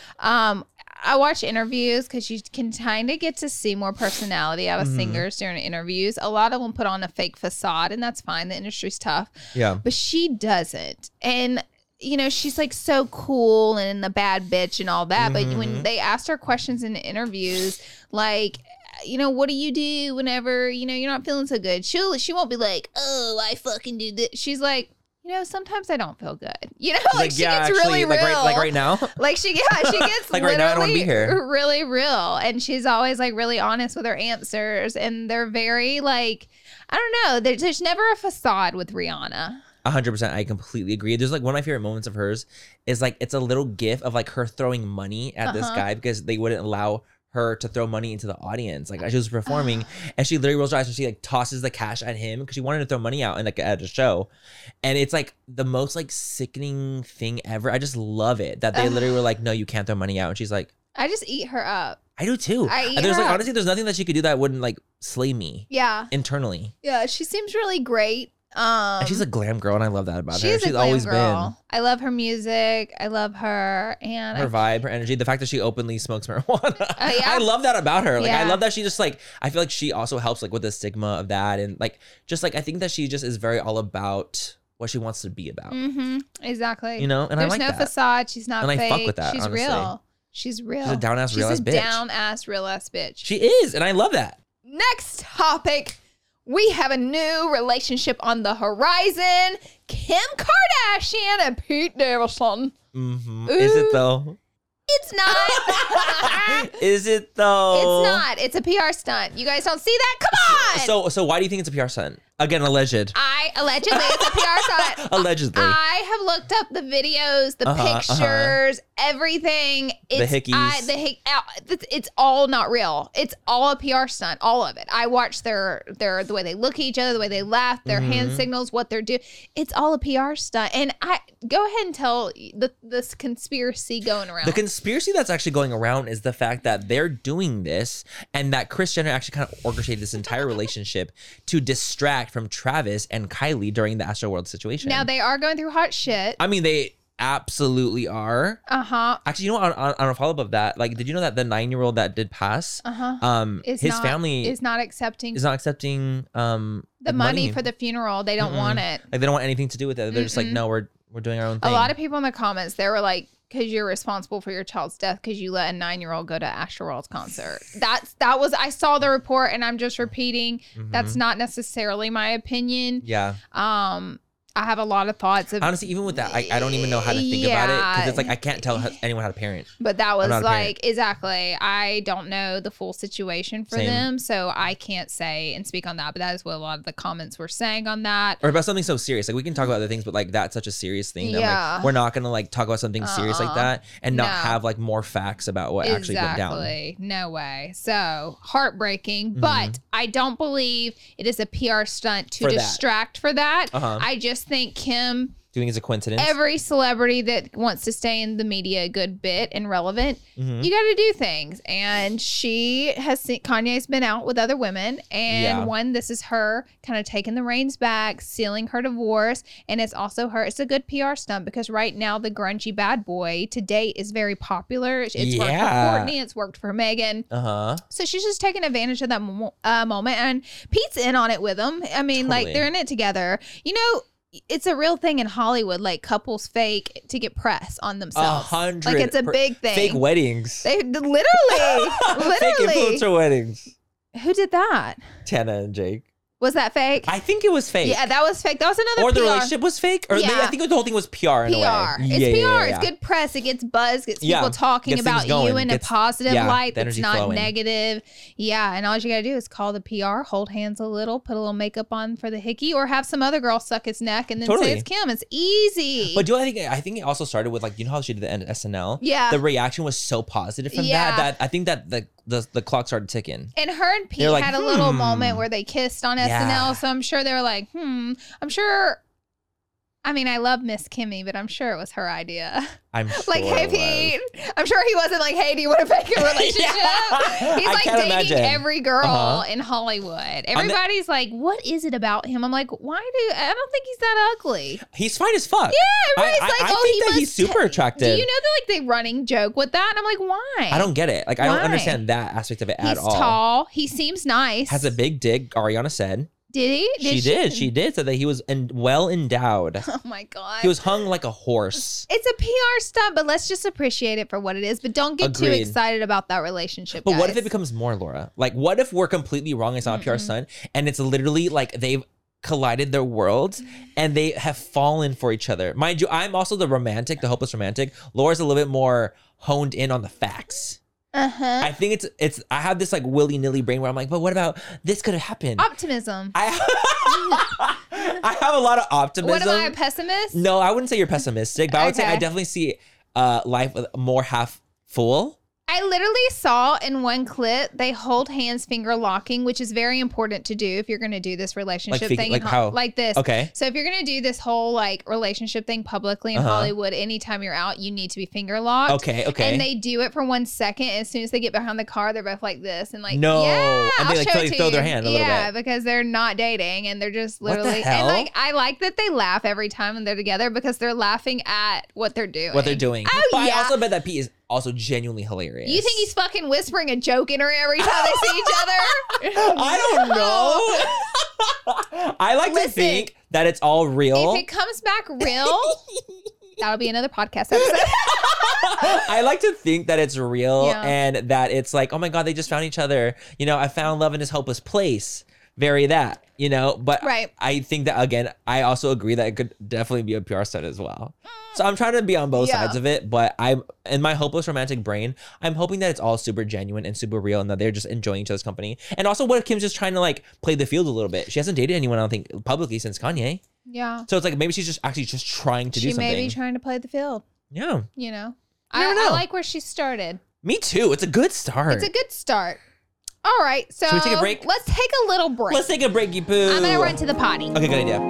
I watch interviews because you can kind of get to see more personality out of singers during interviews. A lot of them put on a fake facade, and that's fine. The industry's tough. Yeah. But she doesn't. And she's like so cool and the bad bitch and all that. But when they asked her questions in the interviews, like, what do you do whenever, you're not feeling so good? She won't be like, oh, I fucking do this. She's like, sometimes I don't feel good. Like she gets really real. Like right now? Like she gets like right now I don't want to be here. Really real. And she's always like really honest with her answers. And they're very like, I don't know. There's never a facade with Rihanna. 100%. I completely agree. There's like one of my favorite moments of hers is like, it's a little gif of like her throwing money at this guy because they wouldn't allow her to throw money into the audience. Like she was performing and she literally rolls her eyes and she like tosses the cash at him because she wanted to throw money out and like at a show. And it's like the most like sickening thing ever. I just love it that they literally were like, no, you can't throw money out. And she's like, I just eat her up. I do too. Honestly, there's nothing that she could do that wouldn't like slay me. Yeah. Internally. Yeah. She seems really great. And she's a glam girl, and I love that about her. She's always been. I love her music. I love her and her vibe, her energy. The fact that she openly smokes marijuana. Yeah. I love that about her. Like I love that she just like. I feel like she also helps like with the stigma of that, and like just like I think that she just is very all about what she wants to be about. Exactly. And there's I like no that. facade. She's not and fake. I fuck with that. She's honestly. real. She's real. She's a down ass real ass bitch. She's a down ass real ass bitch. She is, and I love that. Next topic. We have a new relationship on the horizon. Kim Kardashian and Pete Davidson. Mm-hmm. Is it though? It's not. Is it though? It's not. It's a PR stunt. You guys don't see that? Come on. So why do you think it's a PR stunt? Again, alleged. Allegedly, it's a PR stunt. Allegedly. I have looked up the videos, the pictures, everything. It's, the hickeys. It's all not real. It's all a PR stunt. All of it. I watched the way they look at each other, the way they laugh, their hand signals, what they're doing. It's all a PR stunt. And I go ahead and tell this conspiracy going around. The conspiracy that's actually going around is the fact that they're doing this and that Kris Jenner actually kind of orchestrated this entire relationship to distract from Travis and Kylie during the Astroworld situation. Now they are going through hot shit. I mean, they absolutely are. Actually, you know what? On a follow-up of that, like, did you know that the 9-year-old that did pass, his family is not accepting the money for the funeral. They don't want it. Like, they don't want anything to do with it. They're just like, no, we're doing our own thing. A lot of people in the comments, they were like, because you're responsible for your child's death because you let a 9-year-old go to Astroworld's concert. I saw the report and I'm just repeating. That's not necessarily my opinion. Yeah. I have a lot of thoughts. Honestly, even with that, I don't even know how to think about it because it's like I can't tell anyone how to parent. But that was like, exactly. I don't know the full situation for them, so I can't say and speak on that. But that is what a lot of the comments were saying on that. Or about something so serious. Like, we can talk about other things, but like that's such a serious thing that like, we're not gonna like talk about something serious like that and not have like more facts about what actually went down. No way. So heartbreaking, but I don't believe it is a PR stunt to distract for that. I just think Kim doing is a coincidence. Every celebrity that wants to stay in the media a good bit and relevant, you got to do things. And she has seen, Kanye's been out with other women, and this is her kind of taking the reins back, sealing her divorce, and it's also her. It's a good PR stunt because right now the grungy bad boy to date is very popular. It's worked for Courtney, it's worked for Megan. So she's just taking advantage of that moment, and Pete's in on it with them. I mean, like they're in it together. You know. It's a real thing in Hollywood, like couples fake to get press on themselves. 100%. Like it's a big thing. Fake weddings. They literally. Fake influencer weddings. Who did that? Tana and Jake. Was that fake? I think it was fake. Yeah, that was fake. That was another Or the PR. relationship was fake? Or I think the whole thing was PR in a way. It's PR. It's good press. It gets buzz. Gets people talking about you in a positive light that's not flowing. Negative. Yeah, and all you got to do is call the PR, hold hands a little, put a little makeup on for the hickey, or have some other girl suck his neck and then say it's Kim. It's easy. But I think it also started with, like, you know how she did the end of SNL? Yeah. The reaction was so positive from that I think that the clock started ticking. And her and Pete had a little moment where they kissed on SNL, so I'm sure they were like, I'm sure. I mean, I love Miss Kimmy, but I'm sure it was her idea. I'm sure. Like, hey, Pete. I'm sure he wasn't like, hey, do you want to make a relationship? He's like dating every girl in Hollywood. Everybody's like, what is it about him? I'm like, I don't think he's that ugly. He's fine as fuck. Yeah, everybody's like, I think that he's super attractive. Do you know the running joke with that? And I'm like, why? I don't get it. Like, I don't understand that aspect of it at all. He's tall. He seems nice. Has a big dick, Ariana said. Did he? She did. Said that he was well endowed. Oh my God. He was hung like a horse. It's a PR stunt, but let's just appreciate it for what it is. But don't get too excited about that relationship, But what if it becomes more, Laura? Like, what if we're completely wrong? It's not a PR stunt, and it's literally like they've collided their worlds and they have fallen for each other. Mind you, I'm also the hopeless romantic. Laura's a little bit more honed in on the facts. I think it's I have this like willy-nilly brain where I'm like, but what about this could have happened? Optimism. I have a lot of optimism. What, am I a pessimist? No, I wouldn't say you're pessimistic, but I would say I definitely see life with more half full. I literally saw in one clip they hold hands finger locking, which is very important to do if you're going to do this relationship thing. Like how? Like this. Okay. So if you're going to do this whole like relationship thing publicly in Hollywood, anytime you're out, you need to be finger locked. Okay. And they do it for 1 second. As soon as they get behind the car, they're both like this and like, no. Yeah, and they like throw their hand a little bit. Yeah, because they're not dating and they're just literally. What the hell? And like, I like that they laugh every time when they're together because they're laughing at what they're doing. Oh, but I also bet that Pete is also genuinely hilarious. You think he's fucking whispering a joke in her every time they see each other? I don't know. I like to think that it's all real. If it comes back real, that'll be another podcast episode. I like to think that it's real and that it's like, oh my God, they just found each other. You know, I found love in this hopeless place. Very that. you know, but Right. I think that, again, I also agree that it could definitely be a PR stunt as well. So I'm trying to be on both sides of it, but I'm in my hopeless romantic brain, I'm hoping that it's all super genuine and super real and that they're just enjoying each other's company. And also what if Kim's just trying to like play the field a little bit? She hasn't dated anyone, I don't think, publicly since Kanye. Yeah. So it's like maybe she's just actually just trying to do something. She may be trying to play the field. Yeah. You know? never know. I like where she started. Me too. It's a good start. It's a good start. All right. So Should we take a break? Let's take a little break. Let's take a breaky poo. I'm going to run to the potty. Okay, good idea.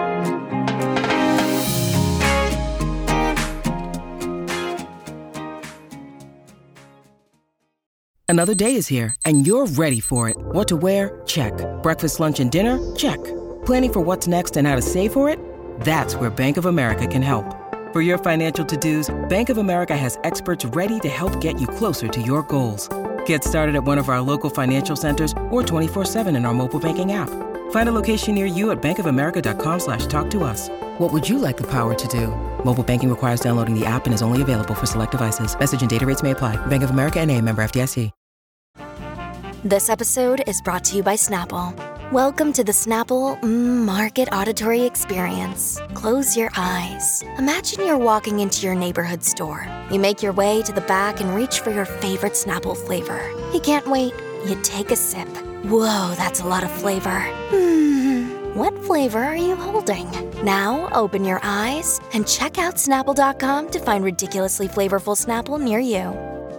Another day is here, and you're ready for it. What to wear? Check. Breakfast, lunch, and dinner? Check. Planning for what's next and how to save for it? That's where Bank of America can help. For your financial to-dos, Bank of America has experts ready to help get you closer to your goals. Get started at one of our local financial centers or 24/7 in our mobile banking app. Find a location near you at bankofamerica.com/talktous. What would you like the power to do? Mobile banking requires downloading the app and is only available for select devices. Message and data rates may apply. Bank of America NA, member FDIC. This episode is brought to you by Snapple. Welcome to the Snapple Market Auditory Experience. Close your eyes. Imagine you're walking into your neighborhood store. You make your way to the back and reach for your favorite Snapple flavor. You can't wait. You take a sip. Whoa, that's a lot of flavor. What flavor are you holding? Now open your eyes and check out Snapple.com to find ridiculously flavorful Snapple near you.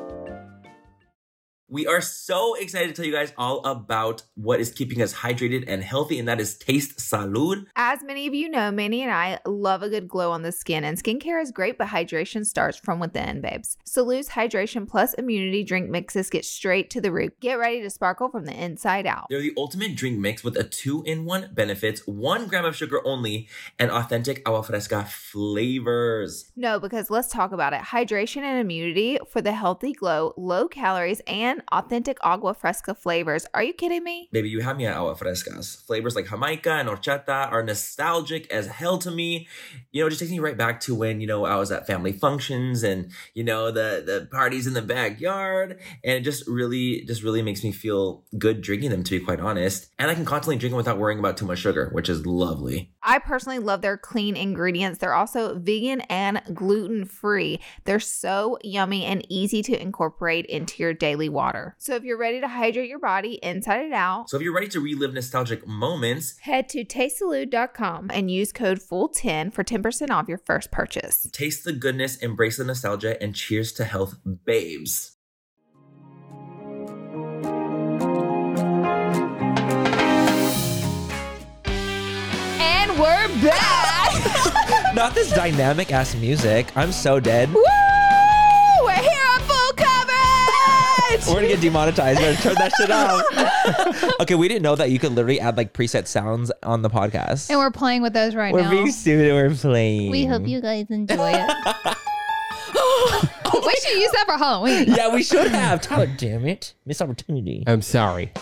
We are so excited to tell you guys all about what is keeping us hydrated and healthy, and that is Taste Salud. As many of you know, Manny and I love a good glow on the skin, and skincare is great, but hydration starts from within, babes. Salud's Hydration Plus Immunity Drink Mixes get straight to the root. Get ready to sparkle from the inside out. They're the ultimate drink mix with a 2-in-1 benefits, 1 gram of sugar only, and authentic agua fresca flavors. No, because let's talk about it. Hydration and immunity for the healthy glow, low calories, and authentic agua fresca flavors. Are you kidding me? Baby, you have me at agua frescas. Flavors like Jamaica and horchata are nostalgic as hell to me. You know, it just takes me right back to when, you know, I was at family functions and, you know, the parties in the backyard. And it just really makes me feel good drinking them, to be quite honest. And I can constantly drink them without worrying about too much sugar, which is lovely. I personally love their clean ingredients. They're also vegan and gluten-free. They're so yummy and easy to incorporate into your daily water. So if you're ready to hydrate your body inside and out, So if you're ready to relive nostalgic moments, head to tastesalud.com and use code FULL10 for 10% off your first purchase. taste the goodness, embrace the nostalgia, and cheers to health, babes. And we're back! Not this dynamic ass music. I'm so dead. Woo! We're here at full coverage! We're gonna get demonetized. We're gonna turn that shit off. Okay, we didn't know that you could literally add like preset sounds on the podcast. And we're playing with those right We're now. being stupid. We're playing. We hope you guys enjoy it. We should use that for Halloween. Yeah, we should have. Tyler, damn it. Missed opportunity. I'm sorry.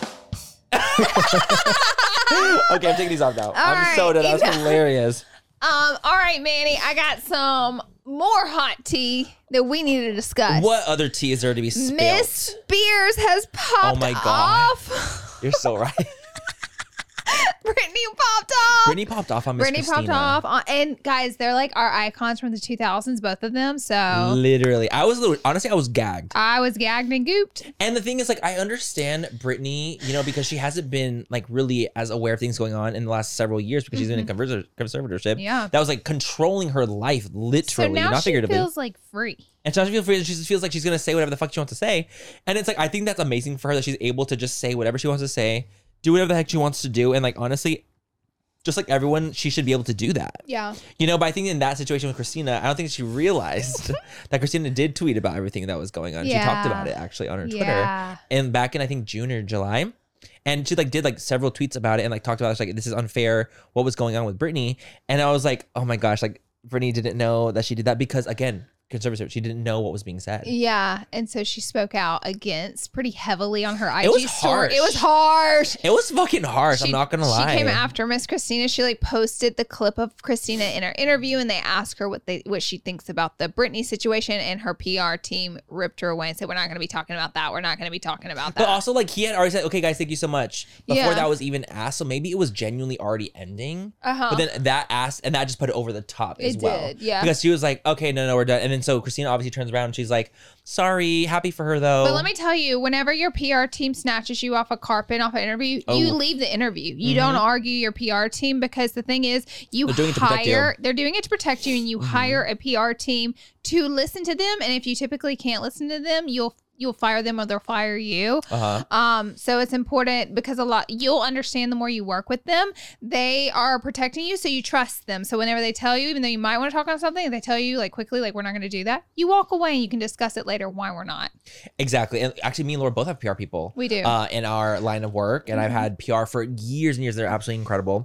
Okay, I'm taking these off now. I'm right, so dead. That was you know- hilarious. All right, Manny, I got some more hot tea that we need to discuss. What other tea is there to be spilled? Miss Spears has popped Oh my God. off. You're so right. Brittany popped off. Brittany popped off on Miss Brittany Christina. popped off. And guys, they're like our icons from the 2000s, both of them. So Literally. Honestly, I was gagged. I was gagged and gooped. And the thing is, like, I understand Brittany, you know, because she hasn't been like really as aware of things going on in the last several years because she's been in conservatorship. Yeah. That was like controlling her life, So literally, now not she figuratively. feels like free. And so she feels like she's gonna say whatever the fuck she wants to say. And it's like, I think that's amazing for her that she's able to just say whatever she wants to say, do whatever the heck she wants to do. And like, honestly, just like everyone, she should be able to do that. Yeah. You know, but I think in that situation with Christina, I don't think she realized that Christina did tweet about everything that was going on. She talked about it actually on her Twitter. Yeah. And back in, I think, June or July. And she like did like several tweets about it and like talked about it. Like, this is unfair. What was going on with Brittany? And I was like, oh my gosh, like Brittany didn't know that she did that because, again, conservative. She didn't know what was being said. Yeah, and so she spoke out against pretty heavily on her IG It was story. harsh. It was harsh. It was fucking harsh. I'm not gonna lie. She came after Miss Christina. She like posted the clip of Christina in her interview, and they asked her what she thinks about the Britney situation, and her PR team ripped her away and said, "We're not going to be talking about that. We're not going to be talking about that." But also, like, he had already said, "Okay, guys, thank you so much," before Yeah. that was even asked. So maybe it was genuinely already ending. Uh-huh. But then that asked, and that just put it over the top as It well. did, yeah. Because she was like, "Okay, no, we're done." And then so Christina obviously turns around and she's like, "Sorry, happy for her though." But let me tell you, whenever your PR team snatches you off a carpet, off an interview, you leave the interview. You don't argue your PR team, because the thing is, They're doing it to protect you. they're doing it to protect you, and you hire a PR team to listen to them. And if you typically can't listen to them, you'll fire them or they'll fire you. So it's important because you'll understand the more you work with them, they are protecting you, so you trust them. So whenever they tell you, even though you might want to talk on something, if they tell you like quickly, like, we're not going to do that, you walk away and you can discuss it later why we're not. Exactly. And actually, me and Laura both have PR people. We do. In our line of work. And I've had PR for years and years. They're absolutely incredible.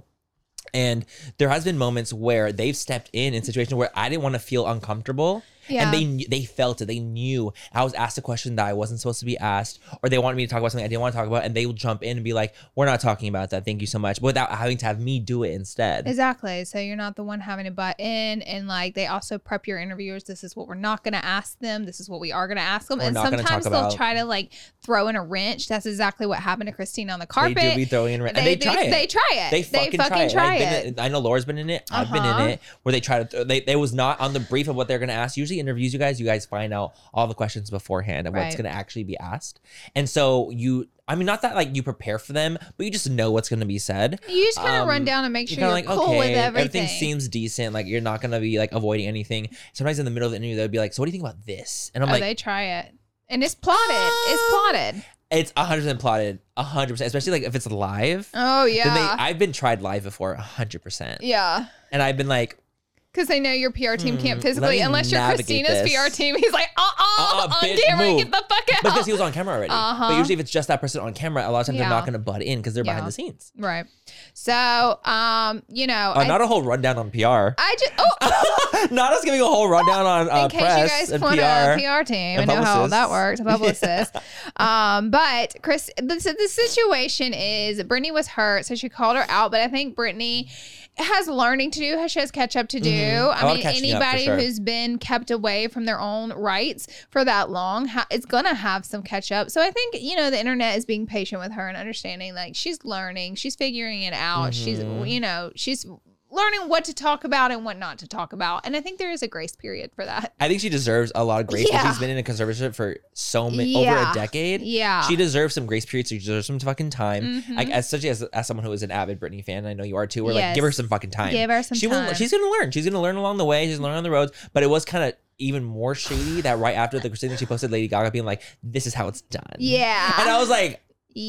And there has been moments where they've stepped in situations where I didn't want to feel uncomfortable. Yeah. And they felt it. They knew I was asked a question that I wasn't supposed to be asked, or they wanted me to talk about something I didn't want to talk about, and they will jump in and be like, "We're not talking about that. Thank you so much," without having to have me do it instead. Exactly. So you're not the one having to butt in, and like they also prep your interviewers. This is what we're not going to ask them. This is what we are going to ask them. We're And not gonna sometimes talk they'll about- try to like throw in a wrench. That's exactly what happened to Christina on the They carpet. do be throwing in, and they try it. They try it. They fucking try it. I know Laura's been in it. I've been in it. Where they try to. They was not on the brief of what they're going to ask. Usually interviews, you guys find out all the questions beforehand of what's Right. going to actually be asked. And so not that like you prepare for them, but you just know what's going to be said. You just kind of run down and make sure You're you're kinda cool with everything. Everything seems decent. Like you're not going to be like avoiding anything. Sometimes in the middle of the interview, they'll be like, "So what do you think about this?" And I'm like, they try it. And it's plotted. It's plotted. it's 100% plotted. 100%. Especially like if it's live. Oh, yeah. I've been tried live before 100%. Yeah. And I've been like, Because they know your PR team can't let physically, me unless you're navigate Christina's this. PR team. He's like, on bitch, camera, move. get the fuck out. because he was on camera already. But usually if it's just that person on camera, a lot of times they're Yeah. not going to butt in because they're behind the scenes. Right. So, Not a whole rundown on PR. I just, Not us giving a whole rundown on in case press you guys and want a PR. PR team and and know how all that publicists. works, a publicist. But Chris, the situation is Brittany was hurt, so she called her out. But I think Brittany has learning to do. She has catch up to do. A lot I of mean, catching up, for anybody sure. who's been kept away from their own rights for that long, is gonna have some catch up. So I think the internet is being patient with her and understanding, like, she's learning, she's figuring it out. Mm-hmm. She's learning what to talk about and what not to talk about. And I think there is a grace period for that. I think she deserves a lot of grace. Yeah. She's been in a conservatorship for over a decade. Yeah. She deserves some grace periods. She deserves some fucking time. Like as someone who is an avid Britney fan, I know you are too. We're like, Yes. give her some fucking time. Give her some time. She's gonna learn. She's gonna learn along the way. She's gonna learn on the roads. But it was kind of even more shady that right after the Christina, she posted Lady Gaga being like, "This is how it's done." Yeah. And I was like,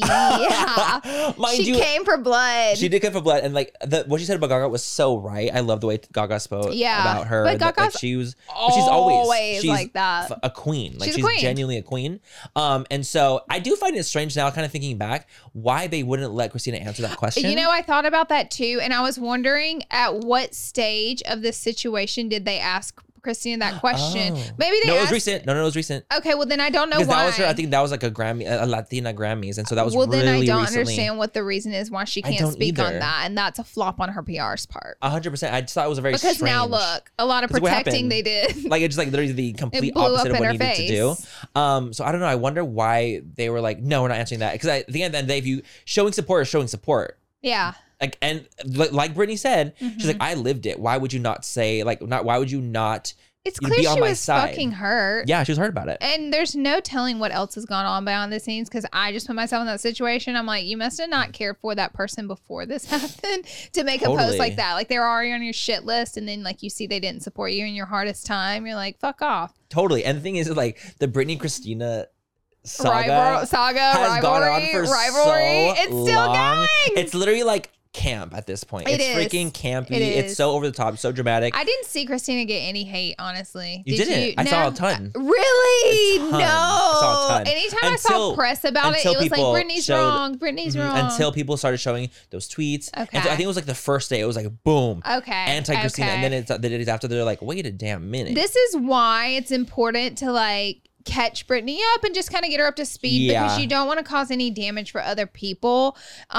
yeah. mind She you, came for blood. she did come for blood, and like what she said about Gaga was so right. I love the way Gaga spoke about her. But and that, Gaga's but she's always like that. A queen. Like She's she's a queen. genuinely a queen. And so I do find it strange now, kind of thinking back, why they wouldn't let Christina answer that question. I thought about that too, and I was wondering at what stage of this situation did they ask Christina that question? Oh. Maybe they No, it asked. was recent. No, it was recent. Okay, well then I don't know Because why. that was her. I think that was like a Latina Grammys, and so that was well, really then I don't recently. understand what the reason is why she I can't don't speak on either. that, and that's a flop on her PR's part. 100%. I just thought it was a very Because strange. now look, a lot of Because what protecting happened? they did. Like it's just like literally the complete blew opposite up of what in he her needed to do. face. So I don't know. I wonder why they were like, no, we're not answering that. Because I think at the end of the day, if you showing support is showing support. Yeah. Like and like Brittany said, she's like, I lived it. Why would you not say why would you not? It's be clear on she my was side? fucking hurt. Yeah, she was hurt about it. And there's no telling what else has gone on behind the scenes, because I just put myself in that situation. I'm like, you must have not cared for that person before this happened to make a post Totally. like that. Like, they're already on your shit list, and then like you see they didn't support you in your hardest time. You're like, fuck off. Totally. And the thing is like the Britney Christina saga Saga, has gone on for rivalry. so It's still long. going. It's literally like camp at this point. It It's is. freaking campy. It It's is. so over the top, so dramatic. I didn't see Christina get any hate, honestly. You didn't. I saw a ton. Really? A ton. No. I saw a ton. Anytime I saw Until- press about it, until it was like, people Britney's showed- wrong. Britney's wrong. Until people started showing those tweets. Okay. And so I think it was like the first day. It was like boom. Okay. Anti-Christina. Okay. And then the days after, they're like, wait a damn minute. This is why it's important to like catch Britney up and just kind of get her up to speed Yeah. because you don't want to cause any damage for other people.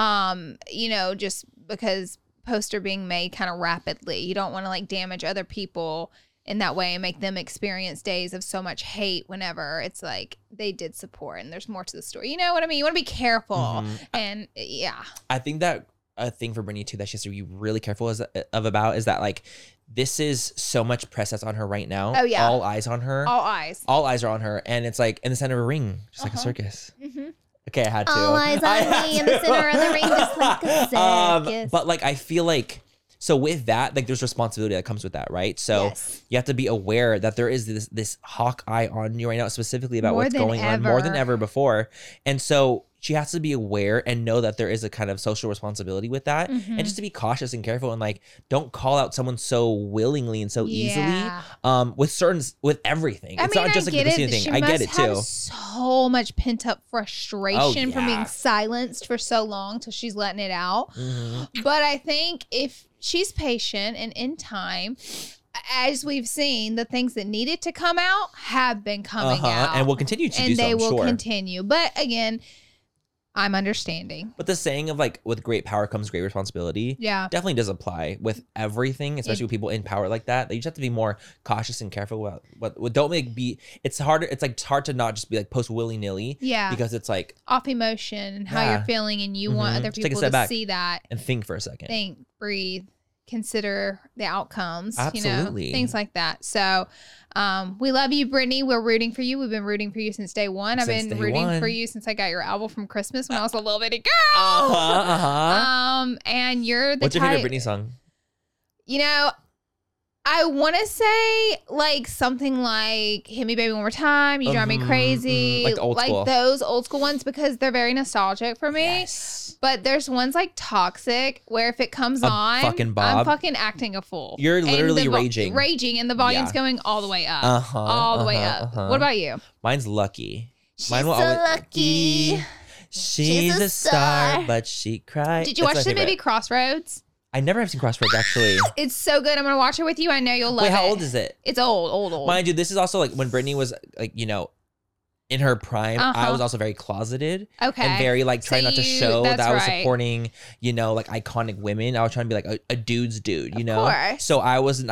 Just because posts are being made kind of rapidly. You don't want to like damage other people in that way and make them experience days of so much hate whenever it's like they did support and there's more to the story. You know what I mean? You want to be careful. Mm-hmm. And yeah. I think that a thing for Britney too that she has to be really careful about is that like this is so much press that's on her right now. Oh, yeah. All eyes on her. All eyes. All eyes are on her, and it's like in the center of a ring, just like a circus. Mm-hmm. Okay, I had to. All eyes I on had me in the to. center of the ring, just like a circus. But like I feel like so with that, like there's responsibility that comes with that, right? So Yes. you have to be aware that there is this hawk eye on you right now, specifically about More what's than going on more than ever. ever before. And so she has to be aware and know that there is a kind of social responsibility with that, Mm-hmm. and just to be cautious and careful and like don't call out someone so willingly and so Yeah. easily. With everything. It's not just like the get Christina it. thing. She I get must it too. have so much pent up frustration from yeah. being silenced for so long till she's letting it out. Mm-hmm. But I think if she's patient and in time, as we've seen, the things that needed to come out have been coming out, And will continue to do and so, they I'm will sure. continue. But again, I'm understanding. But the saying of like, with great power comes great responsibility, Yeah. definitely does apply with everything, especially with people in power like that. You just have to be more cautious and careful about what don't make be. It's harder. It's like it's hard to not just be like post willy nilly. Yeah. Because it's like Off emotion and how Yeah. you're feeling, and you want Mhm. other Just take a people step to back. see that. and think for a second. Think, breathe, consider the outcomes, Absolutely. things like that. So we love you, Brittany. We're rooting for you. We've been rooting for you since day one. I've Since been day rooting one. for you since I got your album from Christmas when I was a little bitty girl. Uh-huh. And you're the What's your favorite type, Britney song? you know, I want to say like something like "Hit Me, Baby, One More Time," "You Drive Me Mhm, Crazy," like the old school. those old school ones because they're very nostalgic for me. Yes. But there's ones like Toxic where if it comes A on, fucking I'm bob. fucking acting a fool. You're And literally the raging. Raging, and the volume's Yeah. going all the way up. Uh-huh, all the way up. What about you? Mine's Lucky. She's Mine will so always lucky. She's a a star, star. but she cried. Did you That's watch my the movie favorite. Crossroads? I never have seen Crossroads actually. It's so good. I'm going to watch it with you. I know you'll love it. Wait, how old is it? It's old. Mind you, this is also like when Britney was like, in her prime. I Uh-huh. was also very closeted. Okay. And very like So trying not to you- show that that's I was right. supporting, like iconic women. I was trying to be like a dude's dude, you Of know? course. So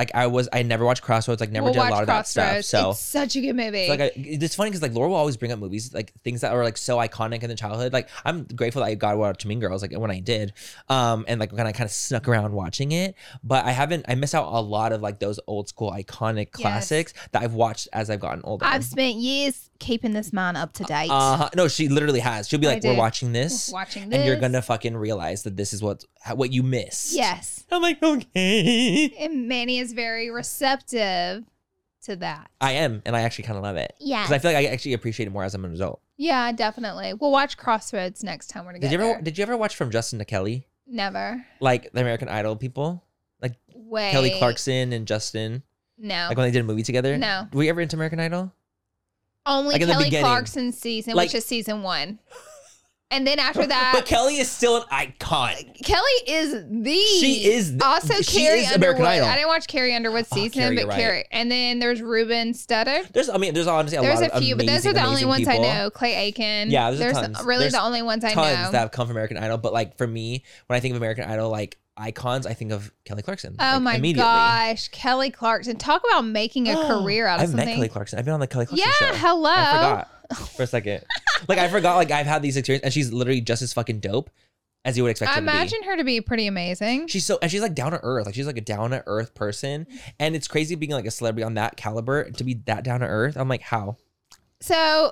I never watched Crossroads, like never We'll did a watch lot of that stuff. Crossroads. So It's such a good movie. like it's funny because like Laura will always bring up movies like things that are like so iconic in the childhood. Like I'm grateful that I got to watch Mean Girls like when I did, and like when I kind of snuck around watching it. But I miss out a lot of like those old school iconic classics that I've watched as I've gotten older. I've spent years keeping this man up to date. No, she literally has. She'll be I like, "We're do. watching this, Watching and you're this. gonna fucking realize that this is what you missed." Yes. I'm like, okay. And Manny is very receptive to that. I am, and I actually kind of love it. Yeah. because I feel like I actually appreciate it more as I'm an adult. Yeah, definitely. We'll watch Crossroads next time we're together. Did you ever watch From Justin to Kelly, Never. like the American Idol people, like Wait. Kelly Clarkson and Justin, No. like when they did a movie together? No. Were you ever into American Idol? Only like in the Kelly beginning. Clarkson's season, Like- which is season 1. And then after that, But Kelly is still an icon. Kelly is the. She is also she Carrie is American Underwood. Idol. I didn't watch Carrie Underwood's season, Carrie, but you're right. Carrie. And then there's Ruben Studdard. There's honestly There's lot a few, of but those are the only amazing ones I people. know. Clay Aiken. Yeah, there's there's tons. really There's the only ones I Tons know. that have come from American Idol, but like for me, when I think of American Idol, like icons, I think of Kelly Clarkson. Oh like, my immediately. gosh, Kelly Clarkson! Talk about making a career out of I've something. met Kelly Clarkson. I've been on the Kelly Clarkson Yeah, show. hello. I forgot for a second. Like I forgot. Like I've had these experiences, and she's literally just as fucking dope as you would expect I her to be. imagine her to be pretty amazing. She's like down to earth. Like she's like a down to earth person, and it's crazy being like a celebrity on that caliber to be that down to earth. I'm like, how? So,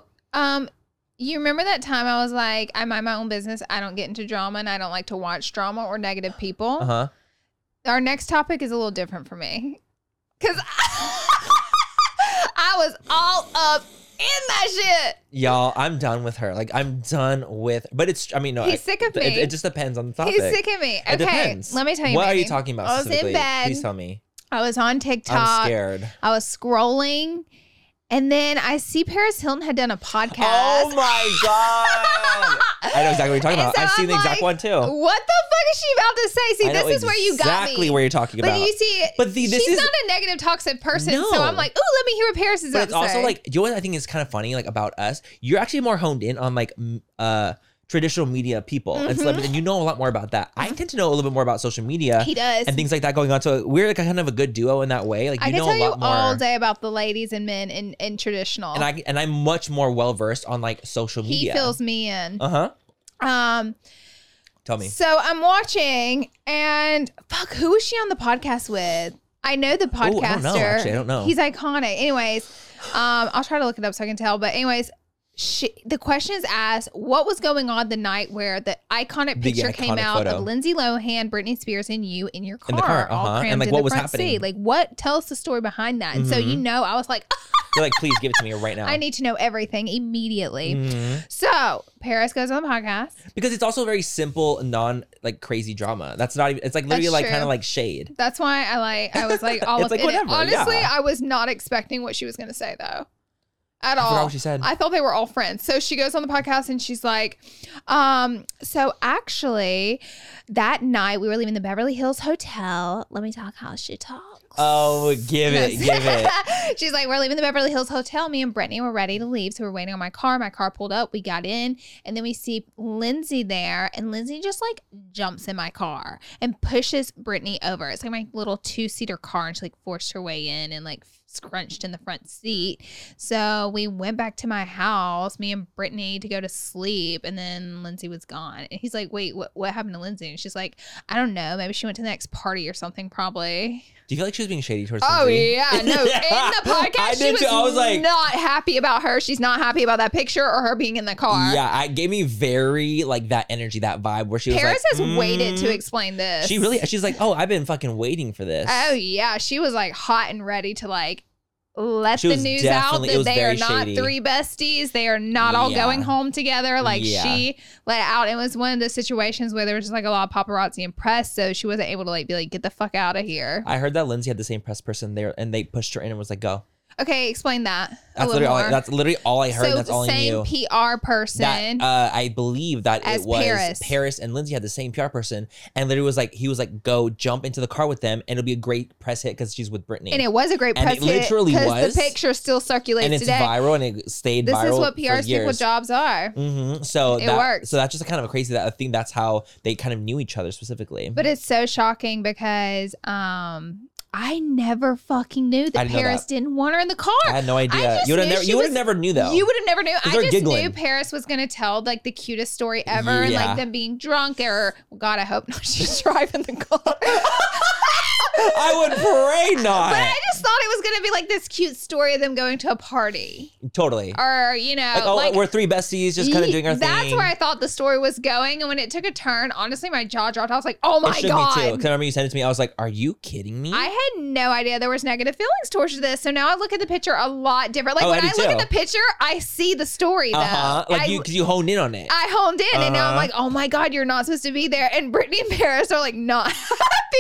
you remember that time I was like, I mind my own business. I don't get into drama, and I don't like to watch drama or negative people. Uh huh. Our next topic is a little different for me, because I was all up that shit. Y'all, I'm done with her. Like, I'm done with. But it's. I mean, no. He's sick of me. It just depends on the topic. He's sick of me. It Okay, depends. let me tell you. What are baby. you talking about I was specifically? in bed. Please tell me. I was on TikTok. I'm scared. I was scrolling. And then I see Paris Hilton had done a podcast. Oh my God. I know exactly what you're talking about. So I've seen I'm the exact like, one too. What the fuck is she about to say? See, I know this is where you got me. exactly where you're talking But about. you see, But this she's is not a negative, toxic person. No. So I'm like, ooh, let me hear what Paris is But about it's to also say. like, you know what I think is kind of funny, like about us? You're actually more honed in on like traditional media people and celebrities, and you know a lot more about that. I tend to know a little bit more about social media. He does. And things like that going on. So we're like kind of a good duo in that way. Like I you can know tell a you lot more. all day about the ladies and men in traditional. And I'm much more well versed on like social he media. fills me in. Uh-huh. Tell me. So I'm watching, and fuck, who was she on the podcast with? I know the podcaster. I don't know, actually. I don't know. He's iconic. Anyways, I'll try to look it up so I can tell. But anyways, the question is asked, what was going on the night where the iconic picture came out photo. of Lindsay Lohan, Britney Spears, and you in your car, In the car, all uh-huh. crammed And, like, in what the was front happening? seat? Like, what? Tell us the story behind that. And so I was like, You're like, please give it to me right now. I need to know everything immediately. Mm-hmm. So Paris goes on the podcast. Because it's also very simple, like crazy drama. That's not even. It's like literally That's like true. kind of like shade. That's why I was like all It's up like in whatever, it. Honestly, yeah. I was not expecting what she was going to say though. At I all. forgot what she said. I thought they were all friends. So she goes on the podcast and she's like, so actually that night we were leaving the Beverly Hills Hotel. Let me talk how she talks. Oh, give it. She's like, we're leaving the Beverly Hills Hotel. Me and Brittany were ready to leave. So we're waiting on my car. My car pulled up. We got in. And then we see Lindsay there. And Lindsay just like jumps in my car and pushes Brittany over. It's like my little 2-seater car. And she like forced her way in and like scrunched in the front seat. So we went back to my house, me and Brittany, to go to sleep. And then Lindsay was gone. And he's like, wait, what happened to Lindsay? And she's like, I don't know. Maybe she went to the next party or something, probably. Do you feel like she was being shady towards Oh, Lindsay? yeah. No, in the podcast, I she did was too. I was like, not happy about her. She's not happy about that picture or her being in the car. Yeah, it gave me very like that energy, that vibe where she was Paris like, has waited to explain this. She's like, oh, I've been fucking waiting for this. Oh, yeah. She was like hot and ready to like let She the was news out definitely- it that was they are very not shady. 3 besties. They are not all Yeah. going home together. Like Yeah. she let out. It was one of the situations where there was just like a lot of paparazzi and press. So she wasn't able to like be like, get the fuck out of here. I heard that Lindsay had the same press person there, and they pushed her in and was like, go. Okay, explain that. That's literally all I heard. So That's all I knew. same PR person. That I believe that As it was Paris. Paris and Lindsay had the same PR person, and literally was like, he was like, go jump into the car with them, and it'll be a great press hit because she's with Britney. And it was a great And press it literally hit was. the picture still circulates and it's today. viral, and it stayed This viral. is what for PR people years. jobs are. So It that works. So that's just kind of a crazy. That I think that's how they kind of knew each other specifically. But it's so shocking because I never fucking knew I that didn't know Paris that. didn't want her in the car. I had no idea. just You would knew have she never. You would was- have never knew though. You would have never knew. I they're just giggling. knew Paris was going to tell like the cutest story ever and Yeah. like them being drunk or, well, God, I hope not. She's driving the car. I would pray not. But I just thought it was going to be like this cute story of them going to a party Totally. or, you know, Like, oh, we're 3 besties, just kind of doing our thing. That's where I thought the story was going. And when it took a turn, honestly, my jaw dropped. I was like, oh my It shook God. me too. Because I remember you sent it to me. I was like, "Are you kidding me?" I had no idea there was negative feelings towards this. So now I look at the picture a lot different. Like Oh, when I do I look at too. the picture, I see the story though. Like because you honed in on it. I honed in and now I'm Uh-huh. like, oh my God, you're not supposed to be there. And Brittany and Paris are like not happy.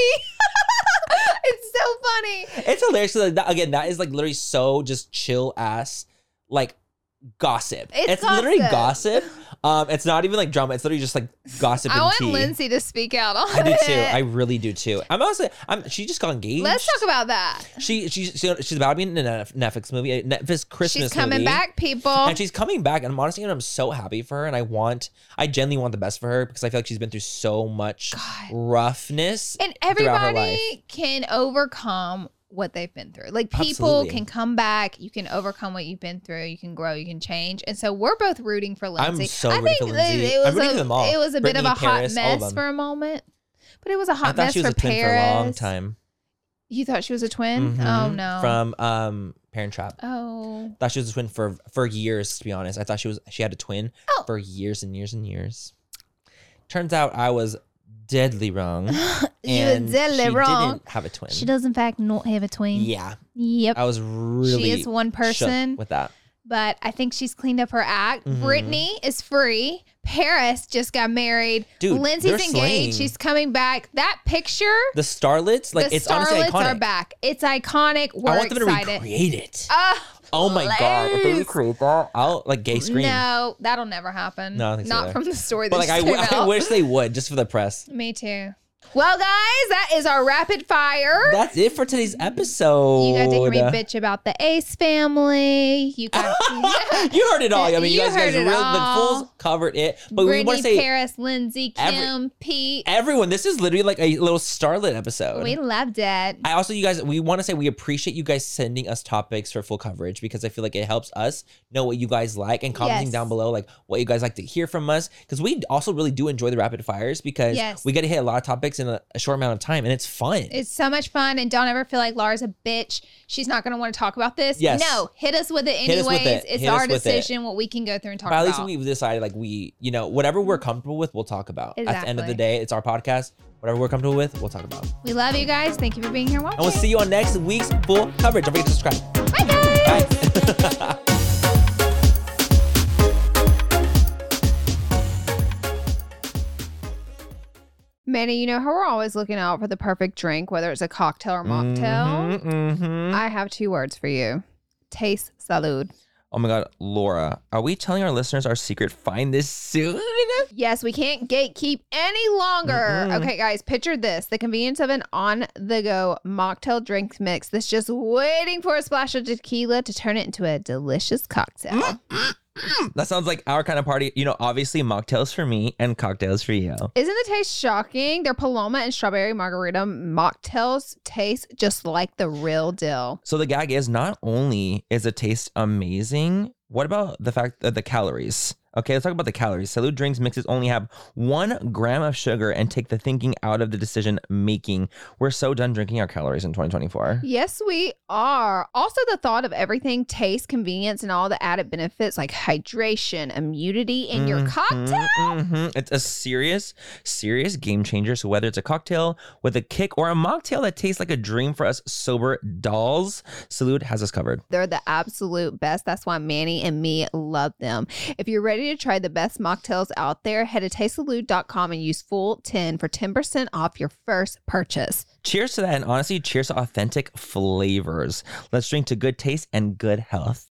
It's so funny. It's hilarious. 'Cause, like, that is like literally so just chill ass like gossip. It's literally gossip. gossip. It's not even like drama. It's literally just like gossip I and want tea. Lindsay to speak out on I do it. too. I really do too. She just got engaged. Let's talk about that. She's about to be in a Netflix movie, a Netflix Christmas She's coming movie. back, people. And she's coming back, and I'm so happy for her, and I genuinely want the best for her because I feel like she's been through so much roughness. And throughout her life. everybody can overcome what they've been through. Like people Absolutely. can come back. You can overcome what you've been through. You can grow. You can change. And so we're both rooting for Lindsay. I'm so I rooting think for Lindsay. It was I'm rooting for them all. It was a bit of Brittany, a hot Paris, all of mess them. for a moment, but it was a I hot thought mess she was for a twin Paris. for a long time. You thought she was a twin? Mhm. Oh no. From Parent Trap. Oh. Thought she was a twin for years. To be honest, I thought she had a twin Oh. for years and years and years. Turns out I was deadly wrong. You were and deadly she wrong. didn't have a twin. She does in fact not have a twin. Yeah, Yep. I was really She is one shook person with that. but I think she's cleaned up her act. Mhm. Brittany is free. Paris just got married. Dude, Lindsay's they're engaged. slaying. She's coming back. That picture, The starlets, like the it's honestly starlets iconic. are back. It's iconic. We're I want them excited. to recreate it. Oh my god, if they please. recreate that, I'll like gay scream. No, that'll never happen. No, I don't think so not either. from the story. But That like just came I out. wish they would, just for the press. Me too. Well, guys, that is our rapid fire. That's it for today's episode. You got to hear me bitch about the Ace family. You got You heard it all. I mean, you You guys heard it really all. full covered it. But we Brittany, want to say Paris, Lindsay, Kim, Pete. everyone. This is literally like a little starlet episode. We loved it. I also, you guys, we want to say we appreciate you guys sending us topics for full coverage because I feel like it helps us know what you guys like and commenting Yes. down below like what you guys like to hear from us because we also really do enjoy the rapid fires because Yes. we get to hit a lot of topics in a short amount of time and it's fun. It's so much fun, and don't ever feel like Laura's a bitch. She's not going to want to talk about this. Yes. No, hit us with it Hit us anyways. with it. It's Hit our us with it. decision what we can go through and talk But at least about. we've decided like we, you know, whatever we're comfortable with, we'll talk about. At the end of the Exactly. day, it's our podcast. Whatever we're comfortable with, we'll talk about. We love you guys. Thank you for being here watching. And we'll see you on next week's full coverage. Don't forget to subscribe. Bye, guys. Bye. Manny, you know how we're always looking out for the perfect drink, whether it's a cocktail or mocktail? Mm-hmm. I have 2 words for you. Taste salud. Oh my God, Laura, are we telling our listeners our secret find this soon? Yes, we can't gatekeep any longer. Mm-mm. Okay, guys, picture this. The convenience of an on-the-go mocktail drink mix that's just waiting for a splash of tequila to turn it into a delicious cocktail. That sounds like our kind of party. You know, obviously mocktails for me and cocktails for you. Isn't the taste shocking? Their Paloma and strawberry margarita mocktails taste just like the real deal. So the gag is not only is the taste amazing, what about the fact that the calories? Okay, let's talk about the calories. Salud drinks mixes only have 1 gram of sugar and take the thinking out of the decision making. We're so done drinking our calories in 2024. Yes, we are. Also, the thought of everything, taste, convenience, and all the added benefits like hydration, immunity in your cocktail. Mhm. It's a serious game changer. So whether it's a cocktail with a kick or a mocktail that tastes like a dream for us sober dolls, Salud has us covered. They're the absolute best. That's why Manny and me love them. If you're ready to try the best mocktails out there, head to tastesalud.com and use full10 for 10% off your first purchase. Cheers to that. And honestly, cheers to authentic flavors. Let's drink to good taste and good health.